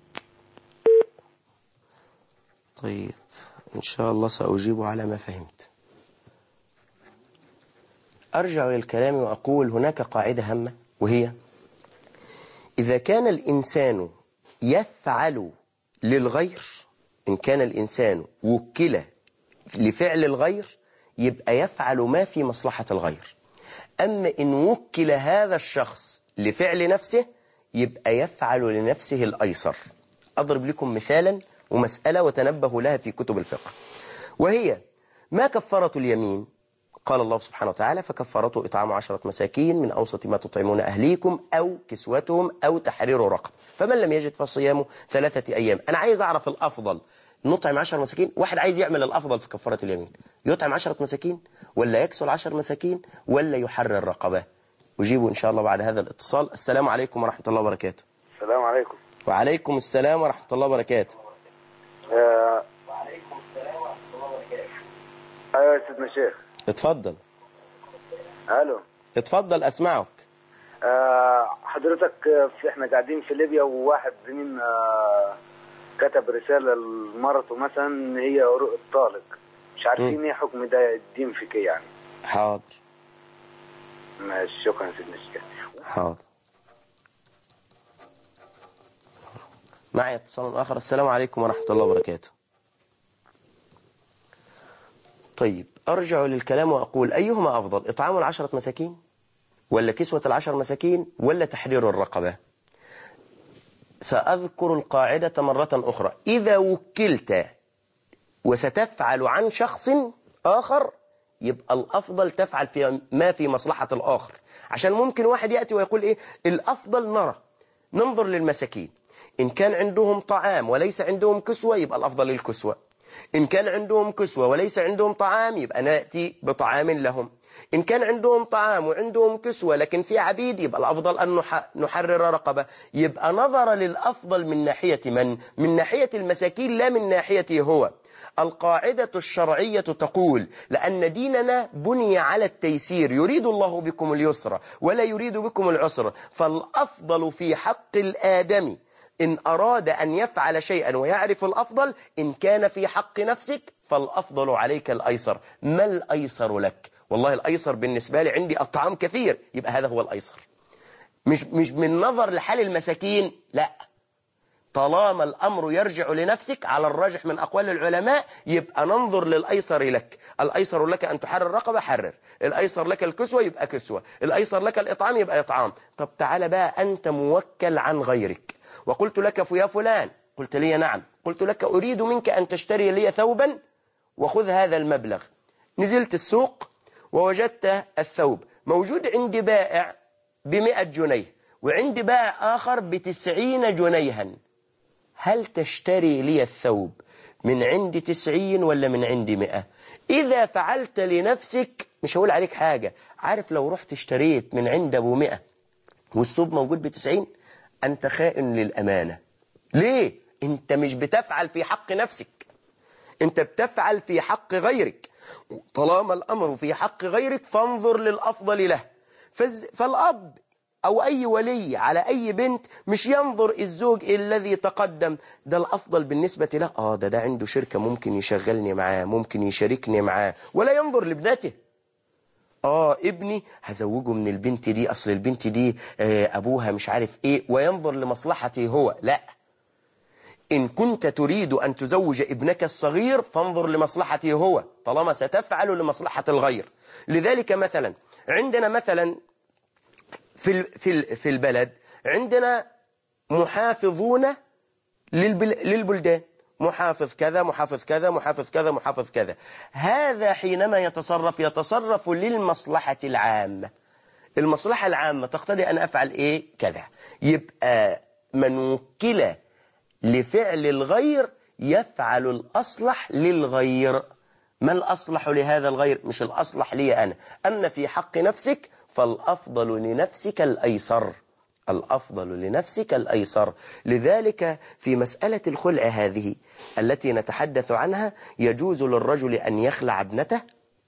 طيب، إن شاء الله سأجيب على ما فهمت. أرجع للكلام وأقول هناك قاعدة هامة، وهي إذا كان الإنسان يفعل للغير، إن كان الإنسان وكل لفعل الغير يبقى يفعل ما في مصلحة الغير. أما إن وكل هذا الشخص لفعل نفسه يبقى يفعل لنفسه الأيسر. أضرب لكم مثالا ومسألة وتنبهوا لها في كتب الفقه، وهي ما كفارة اليمين؟ قال الله سبحانه وتعالى: فكفارته إطعام عشرة مساكين من أوسط ما تطعمون أهليكم أو كسوتهم أو تحرير رقبة، فمن لم يجد فصيام ثلاثة أيام. أنا عايز أعرف الأفضل، نطعم عشر مساكين؟ واحد عايز يعمل الأفضل في كفارة اليمين، يطعم عشرة مساكين ولا يكسل عشر مساكين ولا يحرر رقبة؟ أجيبوا إن شاء الله بعد هذا الاتصال. السلام عليكم ورحمة الله وبركاته. السلام عليكم. وعليكم السلام ورحمة الله وبركاته. آه... وعليكم السلام ورحمة الله وبركاته. أيوة يا سيدنا الشيخ. اتفضل. ألو. اتفضل أسمعك. آه حضرتك، في احنا قاعدين في ليبيا، وواحد زميلنا آه كتب رسالة لمرته مثلا ان هي طالق، مش عارفين ايه حكم ده الدين فيك يعني. حاضر. ماشي، شكرا يا سيدنا الشيخ. حاضر. معي اتصال آخر. السلام عليكم ورحمة الله وبركاته. طيب، أرجع للكلام وأقول أيهما أفضل، إطعام العشرة مساكين ولا كسوة العشر مساكين ولا تحرير الرقبة؟ سأذكر القاعدة مرة أخرى. إذا وكلت وستفعل عن شخص آخر يبقى الأفضل تفعل في ما في مصلحة الآخر، عشان ممكن واحد يأتي ويقول إيه الأفضل؟ نرى ننظر للمساكين، إن كان عندهم طعام وليس عندهم كسوة يبقى الأفضل الكسوة، إن كان عندهم كسوة وليس عندهم طعام يبقى نأتي بطعام لهم، إن كان عندهم طعام وعندهم كسوة لكن في عبيد يبقى الأفضل أن نحرر رقبة. يبقى نظر للأفضل من ناحية من؟ من ناحية المساكين لا من ناحيته هو. القاعدة الشرعية تقول لأن ديننا بني على التيسير، يريد الله بكم اليسر ولا يريد بكم العسر، فالأفضل في حق الآدمي إن أراد أن يفعل شيئا ويعرف الأفضل، إن كان في حق نفسك فالأفضل عليك الأيسر. ما الأيسر لك؟ والله الأيسر بالنسبة لي عندي الطعام كثير، يبقى هذا هو الأيسر. مش مش من نظر لحال المساكين، لا، طالما الأمر يرجع لنفسك على الراجح من أقوال العلماء يبقى ننظر للأيسر لك. الأيسر لك أن تحرر رقبة، حرر. الأيسر لك الكسوة يبقى كسوة. الأيسر لك الإطعام يبقى إطعام. طب تعال بقى، أنت موكل عن غيرك وقلت لك يا فلان، قلت لي نعم، قلت لك أريد منك أن تشتري لي ثوبا وخذ هذا المبلغ. نزلت السوق ووجدت الثوب موجود عند بائع بمئة جنيه وعند بائع آخر بتسعين جنيها، هل تشتري لي الثوب من عند تسعين ولا من عند مئة؟ إذا فعلت لنفسك مش هقول عليك حاجة. عارف لو رحت اشتريت من عند أبو مئة والثوب موجود بتسعين، أنت خائن للأمانة. ليه؟ أنت مش بتفعل في حق نفسك، أنت بتفعل في حق غيرك. طالما الأمر في حق غيرك فانظر للأفضل له. فالأب أو أي ولي على أي بنت مش ينظر الزوج الذي تقدم ده الأفضل بالنسبة له، آه ده ده عنده شركة ممكن يشغلني معاه، ممكن يشاركني معاه، ولا ينظر لابنته. آه ابني هزوجه من البنت دي، أصل البنت دي آه أبوها مش عارف إيه، وينظر لمصلحته هو. لا، إن كنت تريد أن تزوج ابنك الصغير فانظر لمصلحته هو، طالما ستفعل لمصلحة الغير. لذلك مثلا عندنا مثلا في في في البلد عندنا محافظون للبلدان، محافظ كذا محافظ كذا محافظ كذا محافظ كذا. هذا حينما يتصرف يتصرف للمصلحة العامة. المصلحة العامة تقتضي أن أفعل إيه؟ كذا. يبقى من وكل لفعل الغير يفعل الأصلح للغير. ما الأصلح لهذا الغير؟ مش الأصلح لي أنا. أما في حق نفسك فالأفضل لنفسك الأيسر، الأفضل لنفسك الأيسر. لذلك في مسألة الخلع هذه التي نتحدث عنها يجوز للرجل أن يخلع ابنته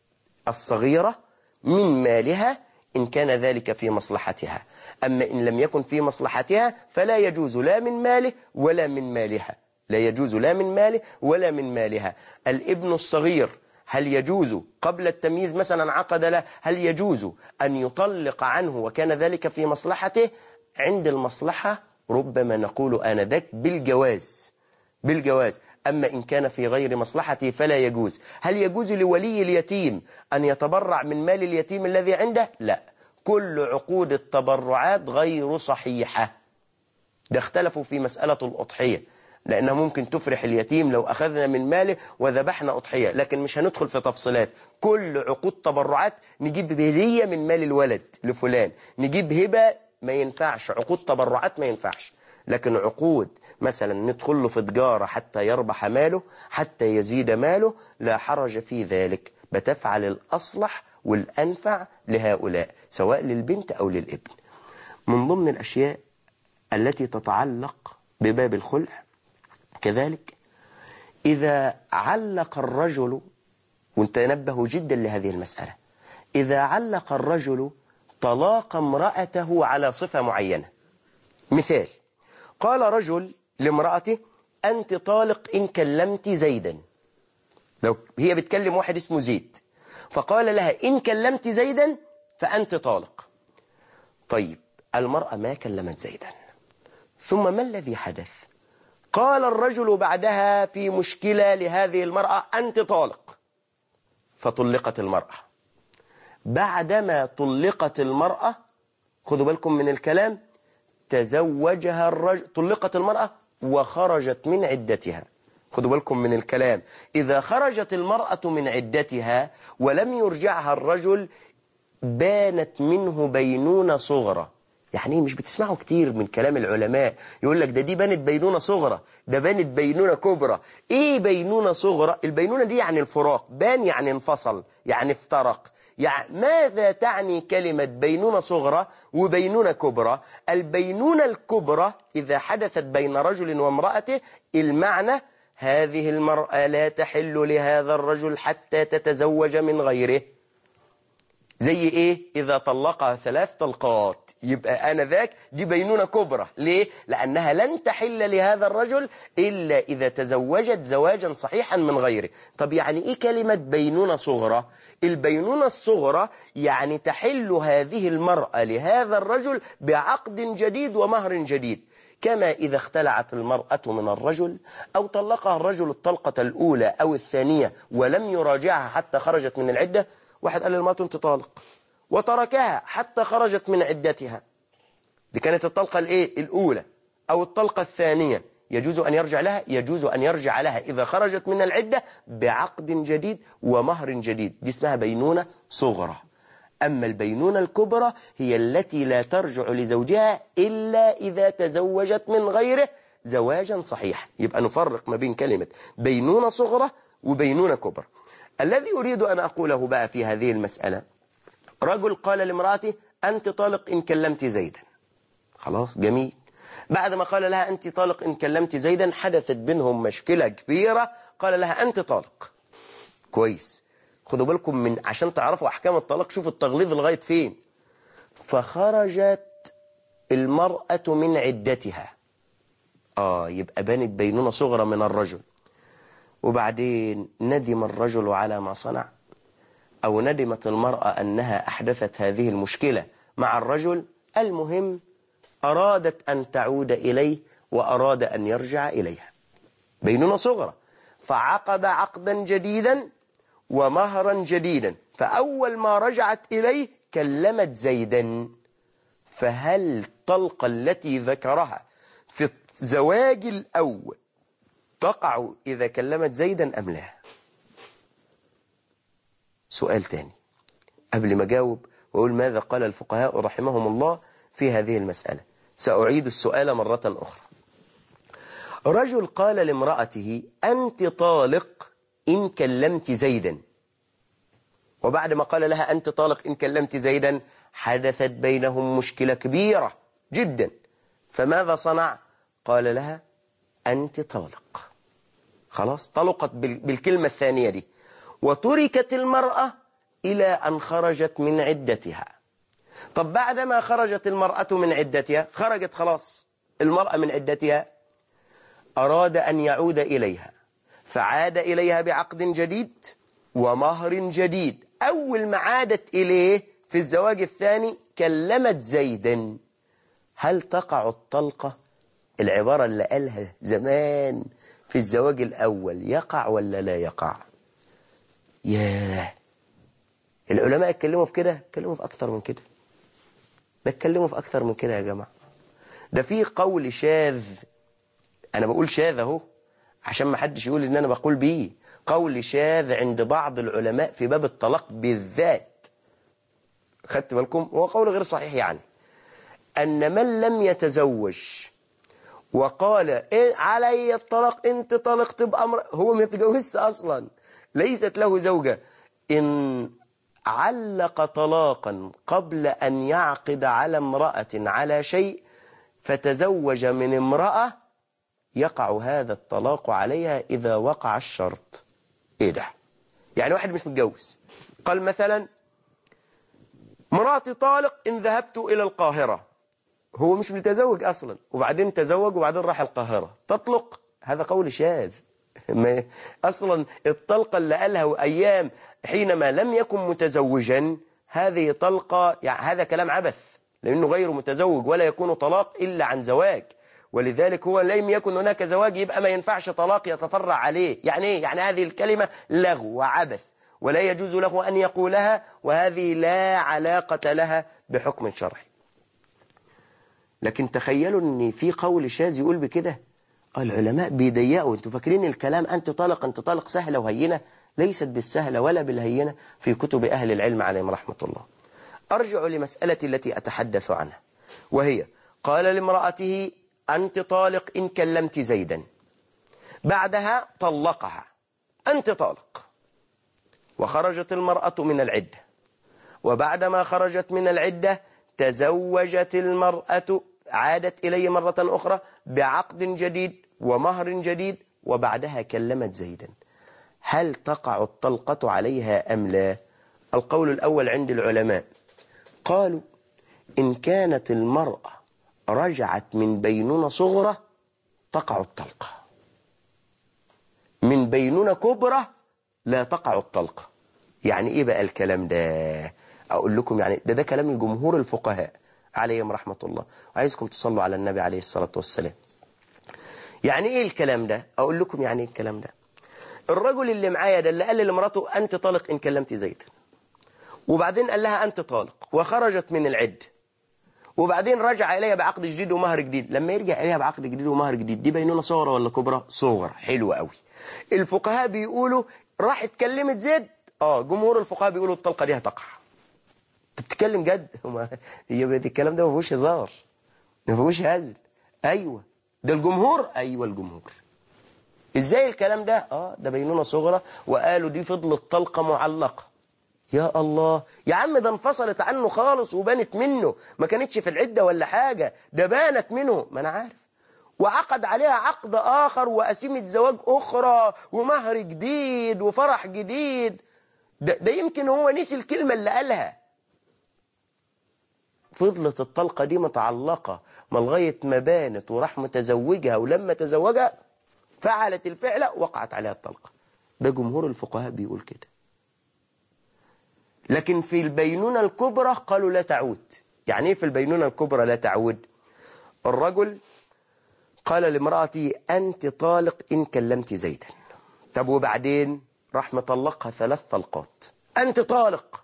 الصغيرة من مالها إن كان ذلك في مصلحتها. أما إن لم يكن في مصلحتها فلا يجوز لا من ماله ولا من مالها، لا يجوز لا من ماله ولا من مالها. الابن الصغير هل يجوز قبل التمييز مثلا عقد له، هل يجوز أن يطلق عنه وكان ذلك في مصلحته؟ عند المصلحة ربما نقول آنذاك بالجواز بالجواز. أما إن كان في غير مصلحته فلا يجوز. هل يجوز لولي اليتيم أن يتبرع من مال اليتيم الذي عنده؟ لا، كل عقود التبرعات غير صحيحة. ده اختلفوا في مسألة الأضحية، لأنها ممكن تفرح اليتيم لو أخذنا من ماله وذبحنا أضحية، لكن مش هندخل في تفصيلات. كل عقود تبرعات نجيب هدية من مال الولد لفلان، نجيب هبة ما ينفعش، عقود تبرعات ما ينفعش. لكن عقود مثلا ندخل له في تجارة حتى يربح ماله، حتى يزيد ماله، لا حرج في ذلك. بتفعل الأصلح والأنفع لهؤلاء سواء للبنت أو للابن. من ضمن الأشياء التي تتعلق بباب الخلع كذلك إذا علق الرجل، وانتبهوا جدا لهذه المسألة، إذا علق الرجل طلاق امرأته على صفة معينة. مثال، قال رجل لامرأته أنت طالق إن كلمت زيدا. لو هي بتكلم واحد اسمه زيد فقال لها إن كلمت زيدا فأنت طالق. طيب المرأة ما كلمت زيدا، ثم ما الذي حدث؟ قال الرجل بعدها في مشكلة لهذه المرأة أنت طالق، فطلقت المرأة. بعدما طلقت المرأة، خذوا بالكم من الكلام، تزوجها الرجل. طلقت المرأة وخرجت من عدتها. خذوا بالكم من الكلام. إذا خرجت المرأة من عدتها ولم يرجعها الرجل بانت منه بينونة صغرى. يعني مش بتسمعوا كتير من كلام العلماء يقول لك ده دي بانت بينونة صغرى، ده بانت بينونة كبرى. ايه بينونة صغرى؟ البينونة دي يعني الفراق، بان يعني انفصل، يعني افترق. يعني ماذا تعني كلمة بينونة صغرى وبينونة كبرى؟ البينونة الكبرى إذا حدثت بين رجل وامرأته المعنى هذه المرأة لا تحل لهذا الرجل حتى تتزوج من غيره. زي ايه؟ إذا طلقها ثلاث طلقات يبقى أنا ذاك دي بينونة كبرى. ليه؟ لأنها لن تحل لهذا الرجل إلا إذا تزوجت زواجا صحيحا من غيره. طب يعني إيه كلمة بينونة صغرى؟ البينونة الصغرى يعني تحل هذه المرأة لهذا الرجل بعقد جديد ومهر جديد، كما إذا اختلعت المرأة من الرجل أو طلقها الرجل الطلقة الأولى أو الثانية ولم يراجعها حتى خرجت من العدة. واحد قال للمرأة أنت طالق وتركها حتى خرجت من عدتها، دي كانت الطلقة الإيه؟ الأولى أو الطلقة الثانية. يجوز أن يرجع لها؟ يجوز أن يرجع لها إذا خرجت من العدة بعقد جديد ومهر جديد. دي اسمها بينونة صغرى. أما البينونة الكبرى هي التي لا ترجع لزوجها إلا إذا تزوجت من غيره زواجا صحيحا. يبقى نفرق ما بين كلمة بينونة صغرى وبينونة كبرى. الذي أريد أن أقوله بقى في هذه المسألة، رجل قال لامرأته أنت طالق إن كلمت زيدا. خلاص جميل. بعد ما قال لها أنت طالق إن كلمت زيدا حدثت بينهم مشكلة كبيرة، قال لها أنت طالق. كويس، خدوا بالكم من عشان تعرفوا أحكام الطلاق، شوفوا التغليظ لغاية فين. فخرجت المرأة من عدتها. آه يبقى بانت بينونة صغرى من الرجل. وبعدين ندم الرجل على ما صنع، أو ندمت المرأة أنها أحدثت هذه المشكلة مع الرجل. المهم أرادت أن تعود إليه وأراد أن يرجع إليها. بينونة صغرى. فعقد عقدا جديدا ومهرا جديدا. فأول ما رجعت إليه كلمت زيدا. فهل الطلقة التي ذكرها في الزواج الأول تقع إذا كلمت زيدا أم لا؟ سؤال تاني قبل ما أجاوب وأقول ماذا قال الفقهاء رحمهم الله في هذه المسألة. سأعيد السؤال مرة أخرى. رجل قال لامرأته أنت طالق إن كلمت زيدا، وبعد ما قال لها أنت طالق إن كلمت زيدا حدثت بينهم مشكلة كبيرة جدا. فماذا صنع؟ قال لها أنت طالق. خلاص طلقت بالكلمة الثانية دي، وتركت المرأة إلى أن خرجت من عدتها. طب بعدما خرجت المرأة من عدتها، خرجت خلاص المرأة من عدتها، أراد أن يعود إليها، فعاد إليها بعقد جديد ومهر جديد. أول ما عادت إليه في الزواج الثاني كلمت زيدا. هل تقع الطلقة؟ العبارة اللي قالها زمان في الزواج الأول يقع ولا لا يقع؟ ياه، العلماء اتكلموا في كده، اتكلموا في أكثر من كده. ده اتكلموا في أكثر من كده يا جماعة. ده في قول شاذ، أنا بقول شاذ أهو عشان ما حدش يقول إن أنا بقول بيه. قول شاذ عند بعض العلماء في باب الطلاق بالذات، خدت بالكم؟ هو قول غير صحيح، يعني أن من لم يتزوج وقال إيه علي الطلاق انت طلقت بأمر، هو ما يتجوزش أصلا، ليست له زوجة، إن علق طلاقا قبل أن يعقد على امرأة على شيء فتزوج من امرأة يقع هذا الطلاق عليها إذا وقع الشرط. إيه ده؟ يعني واحد مش متجوز قال مثلا مراتي طالق إن ذهبت إلى القاهرة، هو مش متزوج أصلا، وبعدين تزوج وبعدين راح القاهرة، تطلق؟ هذا قول شاذ. أصلا الطلقة اللي قالها أيام حينما لم يكن متزوجا هذه طلقة، يعني هذا كلام عبث، لأنه غير متزوج ولا يكون طلاق إلا عن زواج، ولذلك هو لم يكن هناك زواج يبقى ما ينفعش طلاق يتفرع عليه. يعني إيه؟ يعني هذه الكلمة لغو وعبث ولا يجوز له أن يقولها، وهذه لا علاقة لها بحكم شرعي. لكن تخيلوا أن في قول شاذ يقول بكده. العلماء بيضيقوا. انتوا فاكرين الكلام أنت طالق أنت طالق سهلة وهينة؟ ليست بالسهلة ولا بالهينة في كتب أهل العلم عليهم رحمة الله. أرجع لمسألة التي أتحدث عنها، وهي قال لامرأته أنت طالق إن كلمت زيدا، بعدها طلقها أنت طالق، وخرجت المرأة من العدة، وبعدما خرجت من العدة تزوجت المرأة، عادت إلي مرة أخرى بعقد جديد ومهر جديد، وبعدها كلمت زيدا. هل تقع الطلقة عليها أم لا؟ القول الأول عند العلماء قالوا إن كانت المرأة رجعت من بينونة صغرى تقع الطلقة، من بينونة كبرى لا تقع الطلقة. يعني إيه بقى الكلام ده؟ أقول لكم يعني ده ده كلام الجمهور الفقهاء عليهم رحمة الله، وعايزكم تصلوا على النبي عليه الصلاة والسلام. يعني إيه الكلام ده؟ أقول لكم يعني إيه الكلام ده. الرجل اللي معايا ده اللي قال لمراته أنت طالق إن كلمت زيدا، وبعدين قال لها أنت طالق، وخرجت من العدة، وبعدين رجع إليها بعقد جديد ومهر جديد. لما يرجع إليها بعقد جديد ومهر جديد دي بينونة صغرى ولا كبرى؟ صغرى. حلوة قوي. الفقهاء بيقولوا راح اتكلمت زيد، اه جمهور الفقهاء بيقولوا الطلقة دي هتقع. انت بتتكلم جد؟ هي الكلام ده ما فيهوش هزار، ما فيهوش هزل. ايوه ده الجمهور، ايوه الجمهور. ازاي الكلام ده؟ اه ده بينونة صغرى وقالوا دي فضلت طلقة معلقة. يا الله يا عم، ده انفصلت عنه خالص وبانت منه، ما كانتش في العدة ولا حاجة، ده بانت منه. ما انا عارف. وعقد عليها عقد آخر وقسيمة زواج أخرى ومهر جديد وفرح جديد. ده, ده يمكن هو نسي الكلمة اللي قالها. فضلت الطلقة دي متعلقة ما لغاية ما بانت وراح متزوجها، ولما تزوجها فعلت الفعلة وقعت عليها الطلقة. ده جمهور الفقهاء بيقول كده. لكن في البينونة الكبرى قالوا لا تعود. يعني ايه في البينونة الكبرى لا تعود؟ الرجل قال لامرأتي أنت طالق إن كلمت زيدا. طب وبعدين راح مطلقها ثلاث طلقات. أنت طالق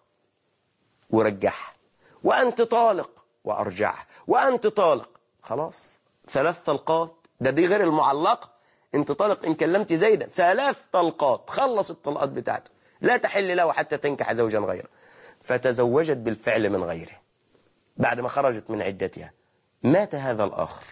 ورجعها، وأنت طالق وأرجعها، وأنت طالق. خلاص ثلاث طلقات. ده دي غير المعلقة. أنت طالق إن كلمت زيدا، ثلاث طلقات. خلص الطلقات بتاعته، لا تحل له حتى تنكح زوجا غيره. فتزوجت بالفعل من غيره بعد ما خرجت من عدتها. مات هذا الآخر،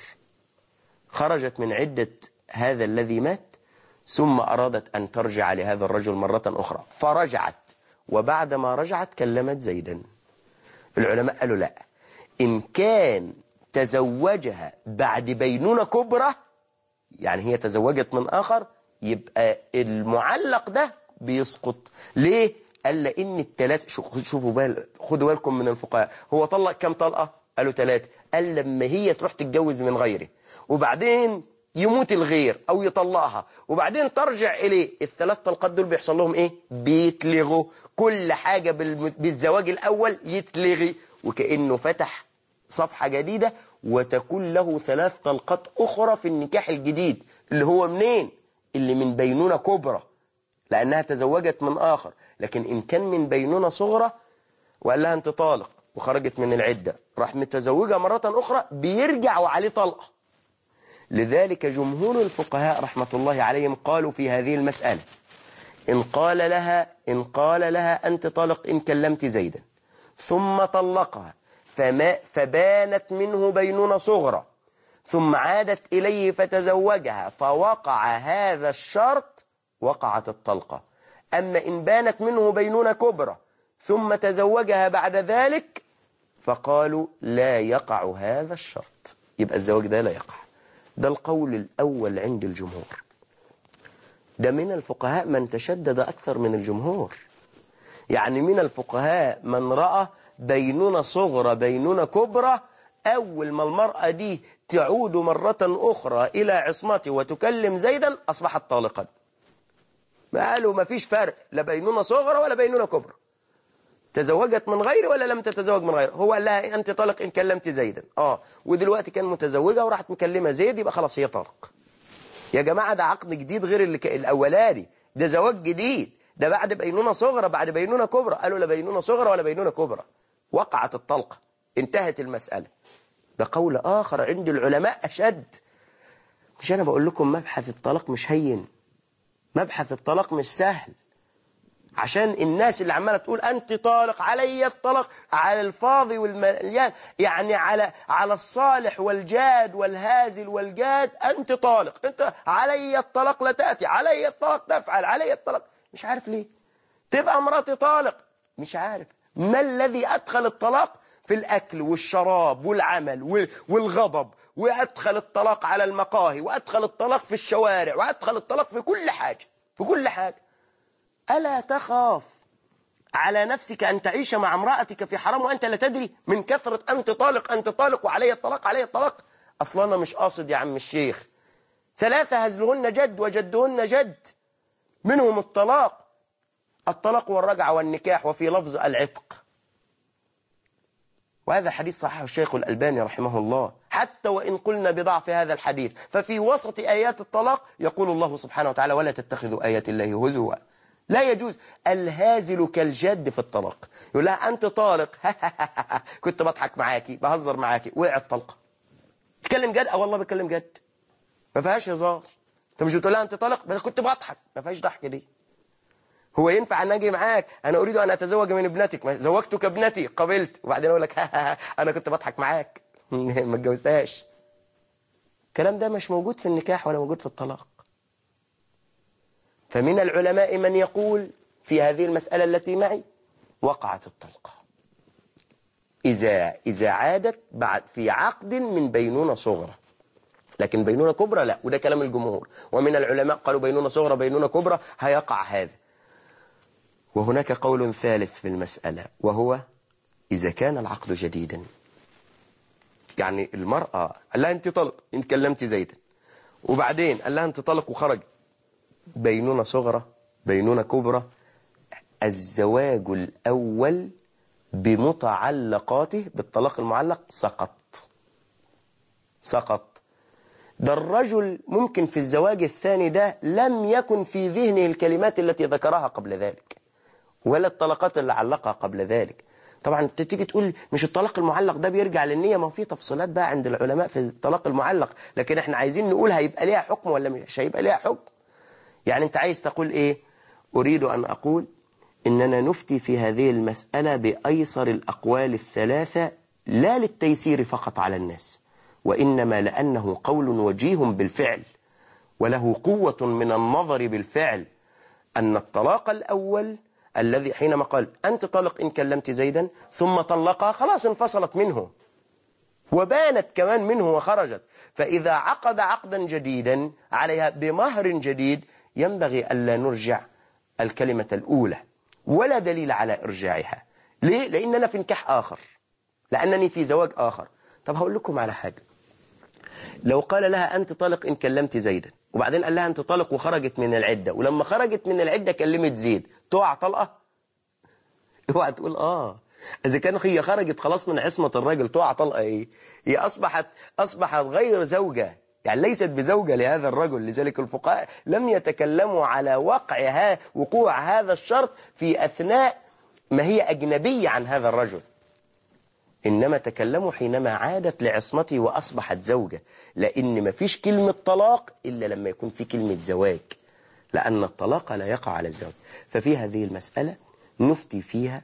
خرجت من عدة هذا الذي مات، ثم أرادت أن ترجع لهذا الرجل مرة أخرى، فرجعت، وبعدما رجعت كلمت زيدا. العلماء قالوا لا، إن كان تزوجها بعد بينونة كبرى، يعني هي تزوجت من آخر، يبقى المعلق ده بيسقط. ليه؟ قال لأن الثلاث، شوفوا بال، خدوا بالكم من الفقهاء، هو طلق كم طلقة؟ قالوا ثلاثة. قال لما هي تروح تتجوز من غيره وبعدين يموت الغير أو يطلقها وبعدين ترجع إليه، الثلاث طلقات دول بيحصل لهم إيه؟ بيتلغوا. كل حاجة بالزواج الأول يتلغي، وكأنه فتح صفحة جديدة، وتكون له ثلاث طلقات أخرى في النكاح الجديد اللي هو منين؟ اللي من بينونة كبرى لأنها تزوجت من آخر. لكن إن كان من بينونة صغرى وقال لها أنت طالق وخرجت من العدة، راح متزوجها مرة أخرى، بيرجع وعليه طلقة. لذلك جمهور الفقهاء رحمة الله عليهم قالوا في هذه المسألة إن قال لها إن قال لها أنت طالق إن كلمت زيدا، ثم طلقها فما فبانت منه بينونة صغرى، ثم عادت إليه فتزوجها فوقع هذا الشرط، وقعت الطلقة. أما إن بانت منه بينونة كبرى ثم تزوجها بعد ذلك، فقالوا لا يقع هذا الشرط، يبقى الزواج ده لا يقع. ده القول الأول عند الجمهور. ده من الفقهاء من تشدد أكثر من الجمهور. يعني من الفقهاء من رأى بينونة صغرى بينونة كبرى، أول ما المرأة دي تعود مرة أخرى إلى عصمته وتكلم زيدا أصبحت طالقا. ما قالوا ما فيش فرق، لا بينونة صغرى ولا بينونة كبرى، تزوجت من غيره ولا لم تتزوج من غيره. هو قال لها أنت طالق إن كلمت زيدا، آه ودلوقتي كان متزوجة وراحت مكلمة زيد، يبقى خلاص هي طالق. يا جماعة ده عقد جديد غير اللي الأولاني، ده زواج جديد، ده بعد بينونة صغرى بعد بينونة كبرى. قالوا لا بينونة صغرى ولا بينونة كبرى، وقعت الطلقة، انتهت المسألة. ده قول آخر عند العلماء أشد. مش أنا بقول لكم مبحث الطلاق مش هين، مبحث الطلاق مش سهل. عشان الناس اللي عمالة تقول أنت طالق، علي الطلاق، على الفاضي والمليان، يعني على على الصالح والجاد والهازل والجاد أنت طالق، أنت علي الطلاق لا تأتي، علي الطلاق تفعل، علي الطلاق. مش عارف ليه تبقى مراتي طالق، مش عارف ما الذي أدخل الطلاق في الأكل والشراب والعمل والغضب، وأدخل الطلاق على المقاهي، وأدخل الطلاق في الشوارع، وأدخل الطلاق في كل حاجة، في كل حاجة. ألا تخاف على نفسك أن تعيش مع امرأتك في حرام وأنت لا تدري، من كثرة أنت طالق أنت طالق وعلي الطلاق علي الطلاق؟ أصلا أنا مش قاصد يا عم الشيخ، ثلاثة هزلهن جد وجدهن جد، منهم الطلاق، الطلاق والرجعة والنكاح، وفي لفظ العتق. وهذا حديث صححه الشيخ الألباني رحمه الله. حتى وإن قلنا بضعف هذا الحديث، ففي وسط آيات الطلاق يقول الله سبحانه وتعالى ولا تتخذوا آيات الله هزوا. لا يجوز. الهازل كالجد في الطلاق، يقول لها أنت طالق كنت بضحك معاكي بهزر معاكي، وقعت طلقة. تكلم جد؟ اه والله بتكلم جد، ما فيهاش هزار. انت مش بتقول لها انت طالق؟ بس كنت بضحك، ما فيهاش ضحك دي. هو ينفع ان اجي معاك انا اريد ان اتزوج من ابنتك، زوجتك ابنتي قبلت، وبعدين اقول لك انا كنت بضحك معاك ما اتجوزتهاش. الكلام ده مش موجود في النكاح ولا موجود في الطلاق. فمن العلماء من يقول في هذه المسألة التي معي وقعت الطلقة إذا إذا عادت بعد في عقد من بينونة صغرى، لكن بينونة كبرى لا، وده كلام الجمهور. ومن العلماء قالوا بينونة صغرى بينونة كبرى هيقع هذا. وهناك قول ثالث في المسألة، وهو إذا كان العقد جديدا، يعني المرأة قال لها أنت طلق إن كلمت زيدا، وبعدين قال لها أنت طلق وخرج، بينونة صغرى بينونة كبرى، الزواج الأول بمتعلقاته بالطلاق المعلق سقط سقط. ده الرجل ممكن في الزواج الثاني ده لم يكن في ذهنه الكلمات التي ذكرها قبل ذلك ولا الطلقات اللي علقها قبل ذلك. طبعا انت تيجي تقول مش الطلاق المعلق ده بيرجع للنية، ما هو في تفصيلات بقى عند العلماء في الطلاق المعلق، لكن احنا عايزين نقول هيبقى ليها حكم ولا مش هيبقى ليها حكم. يعني انت عايز تقول ايه؟ اريد ان اقول اننا نفتي في هذه المسألة بأيسر الاقوال الثلاثة، لا للتيسير فقط على الناس، وانما لانه قول وجيه بالفعل وله قوة من النظر بالفعل، ان الطلاق الاول الذي حينما قال أنت طلق إن كلمت زيدا ثم طلقها خلاص انفصلت منه وبانت كمان منه وخرجت، فإذا عقد عقدا جديدا عليها بمهر جديد ينبغي ألا نرجع الكلمة الأولى، ولا دليل على إرجاعها. ليه؟ لأننا في نكاح آخر، لأنني في زواج آخر. طب هقول لكم على حاجة، لو قال لها أنت طلق إن كلمت زيدا، وبعدين قال لها أنت طلق وخرجت من العدة، ولما خرجت من العدة كلمت زيد، تقع طلقة؟ اوعى تقول آه إذا كان هي خرجت خلاص من عصمة الرجل تقع طلقة إيه؟ هي أصبحت أصبحت غير زوجة، يعني ليست بزوجة لهذا الرجل. لذلك الفقهاء لم يتكلموا على وقعها وقوع هذا الشرط في أثناء ما هي أجنبية عن هذا الرجل، إنما تكلموا حينما عادت لعصمته وأصبحت زوجة، لأن ما فيش كلمة طلاق إلا لما يكون في كلمة زواج، لأن الطلاق لا يقع على الزوج. ففي هذه المسألة نفتي فيها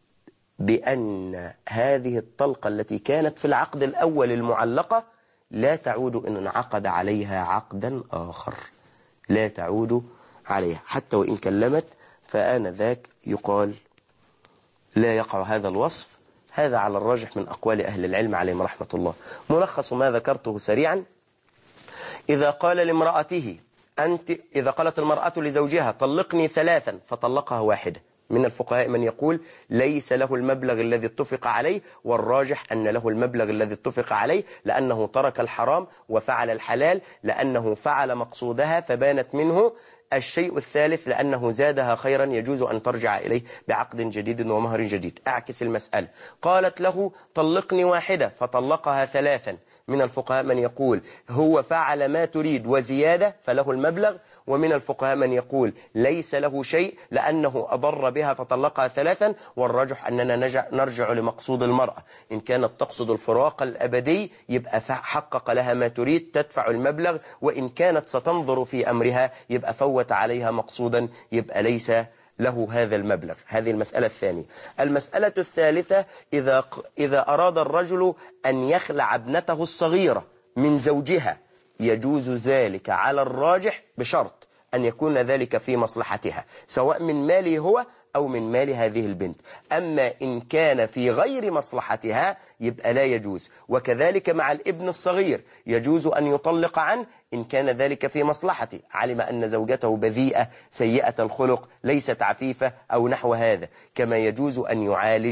بأن هذه الطلقة التي كانت في العقد الأول المعلقة لا تعود إن انعقد عليها عقدا آخر، لا تعود عليها حتى وإن كلمت، فآنذاك يقال لا يقع هذا الوصف. هذا على الراجح من أقوال أهل العلم عليهم رحمة الله. ملخص ما ذكرته سريعا، إذا قال لامرأته أنت، إذا قالت المرأة لزوجها طلقني ثلاثا فطلقها واحدة، من الفقهاء من يقول ليس له المبلغ الذي اتفق عليه، والراجح أن له المبلغ الذي اتفق عليه، لأنه ترك الحرام وفعل الحلال، لأنه فعل مقصودها فبانت منه. الشيء الثالث لأنه زادها خيرا يجوز أن ترجع إليه بعقد جديد ومهر جديد. أعكس المسألة، قالت له طلقني واحدة فطلقها ثلاثا، من الفقهاء من يقول هو فعل ما تريد وزيادة فله المبلغ، ومن الفقهاء من يقول ليس له شيء لأنه أضر بها فطلقها ثلاثا، والراجح أننا نرجع لمقصود المرأة، إن كانت تقصد الفراق الأبدي يبقى حقق لها ما تريد تدفع المبلغ، وإن كانت ستنظر في أمرها يبقى فوت عليها مقصودا يبقى ليس له هذا المبلغ. هذه المسألة الثانية. المسألة الثالثة، إذا إذا أراد الرجل أن يخلع ابنته الصغيرة من زوجها يجوز ذلك على الراجح بشرط أن يكون ذلك في مصلحتها، سواء من ماله هو أو من مال هذه البنت. أما إن كان في غير مصلحتها يبقى لا يجوز. وكذلك مع الابن الصغير يجوز أن يطلق عنه إن كان ذلك في مصلحته، علم أن زوجته بذيئة سيئة الخلق ليست عفيفة أو نحو هذا، كما يجوز أن يعالج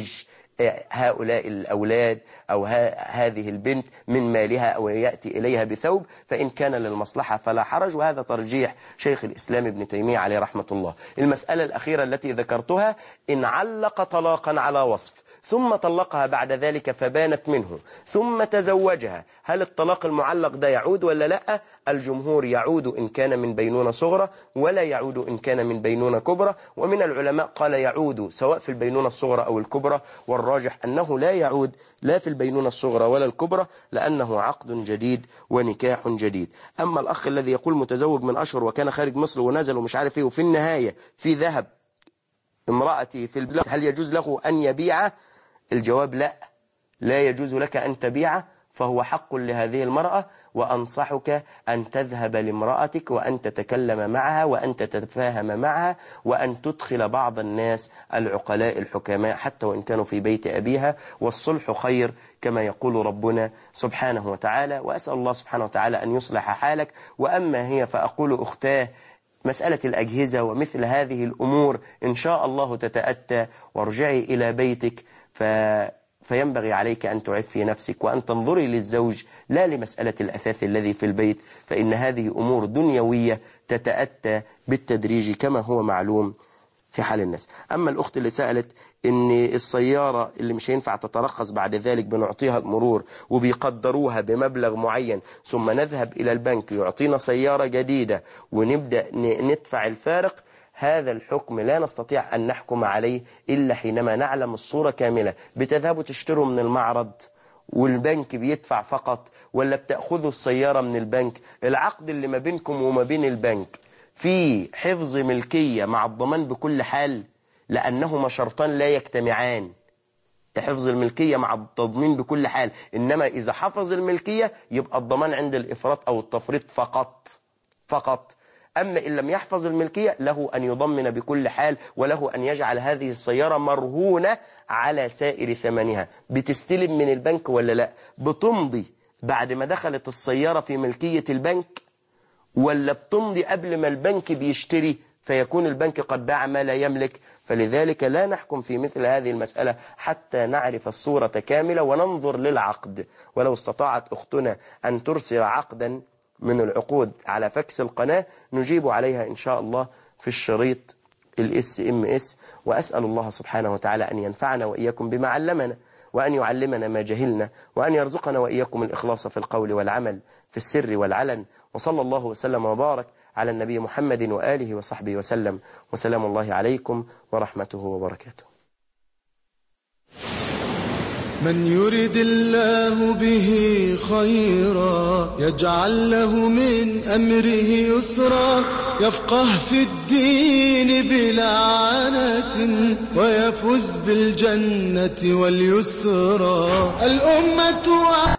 هؤلاء الأولاد أو هذه البنت من مالها أو يأتي إليها بثوب، فإن كان للمصلحة فلا حرج. وهذا ترجيح شيخ الإسلام ابن تيمية عليه رحمة الله. المسألة الأخيرة التي ذكرتها، إن علق طلاقا على وصف ثم طلقها بعد ذلك فبانت منه ثم تزوجها، هل الطلاق المعلق ده يعود ولا لا؟ الجمهور يعود إن كان من بينونة صغرى، ولا يعود إن كان من بينونة كبرى. ومن العلماء قال يعود سواء في البينونة الصغرى أو الكبرى، والراجح أنه لا يعود لا في البينونة الصغرى ولا الكبرى، لأنه عقد جديد ونكاح جديد. أما الأخ الذي يقول متزوج من أشهر وكان خارج مصر ونزل ومش عارف إيه، وفي النهاية في ذهب امرأتي في البلاد، هل يجوز له أن يبيعه؟ الجواب لا، لا يجوز لك أن تبيعه، فهو حق لهذه المرأة. وأنصحك أن تذهب لامرأتك وأن تتكلم معها وأن تتفاهم معها، وأن تدخل بعض الناس العقلاء الحكماء حتى وإن كانوا في بيت أبيها، والصلح خير كما يقول ربنا سبحانه وتعالى. وأسأل الله سبحانه وتعالى أن يصلح حالك. وأما هي فأقول أختاه، مسألة الأجهزة ومثل هذه الأمور إن شاء الله تتأتى، وارجعي إلى بيتك، ف... فينبغي عليك أن تعفي نفسك وأن تنظري للزوج لا لمسألة الأثاث الذي في البيت، فإن هذه أمور دنيوية تتأتى بالتدريج كما هو معلوم في حال الناس. أما الأخت اللي سألت إن السيارة اللي مش هينفع تترخص بعد ذلك بنعطيها المرور وبيقدروها بمبلغ معين، ثم نذهب إلى البنك يعطينا سيارة جديدة ونبدأ ندفع الفارق، هذا الحكم لا نستطيع أن نحكم عليه إلا حينما نعلم الصورة كاملة. بتذهبوا تشتروا من المعرض والبنك بيدفع فقط، ولا بتأخذوا السيارة من البنك؟ العقد اللي ما بينكم وما بين البنك في حفظ ملكية مع الضمان بكل حال، لأنهما شرطان لا يجتمعان، حفظ الملكية مع التضمين بكل حال. إنما إذا حفظ الملكية يبقى الضمان عند الإفراط أو التفريط فقط فقط. أما إن لم يحفظ الملكية له أن يضمن بكل حال، وله أن يجعل هذه السيارة مرهونة على سائر ثمنها. بتستلم من البنك ولا لا؟ بتمضي بعد ما دخلت السيارة في ملكية البنك، ولا بتمضي قبل ما البنك بيشتري فيكون البنك قد باع ما لا يملك؟ فلذلك لا نحكم في مثل هذه المسألة حتى نعرف الصورة كاملة وننظر للعقد. ولو استطاعت أختنا أن ترسل عقدا من العقود على فاكس القناة نجيب عليها إن شاء الله في الشريط الاس ام اس. وأسأل الله سبحانه وتعالى أن ينفعنا وإياكم بما علمنا، وأن يعلمنا ما جهلنا، وأن يرزقنا وإياكم الإخلاص في القول والعمل في السر والعلن. وصلى الله وسلم وبارك على النبي محمد وآله وصحبه وسلم، وسلام الله عليكم ورحمته وبركاته. من يرد الله به خيرا يجعل له من أمره يسرا، يفقه في الدين بلا عنة ويفوز بالجنة واليسرا. الأمة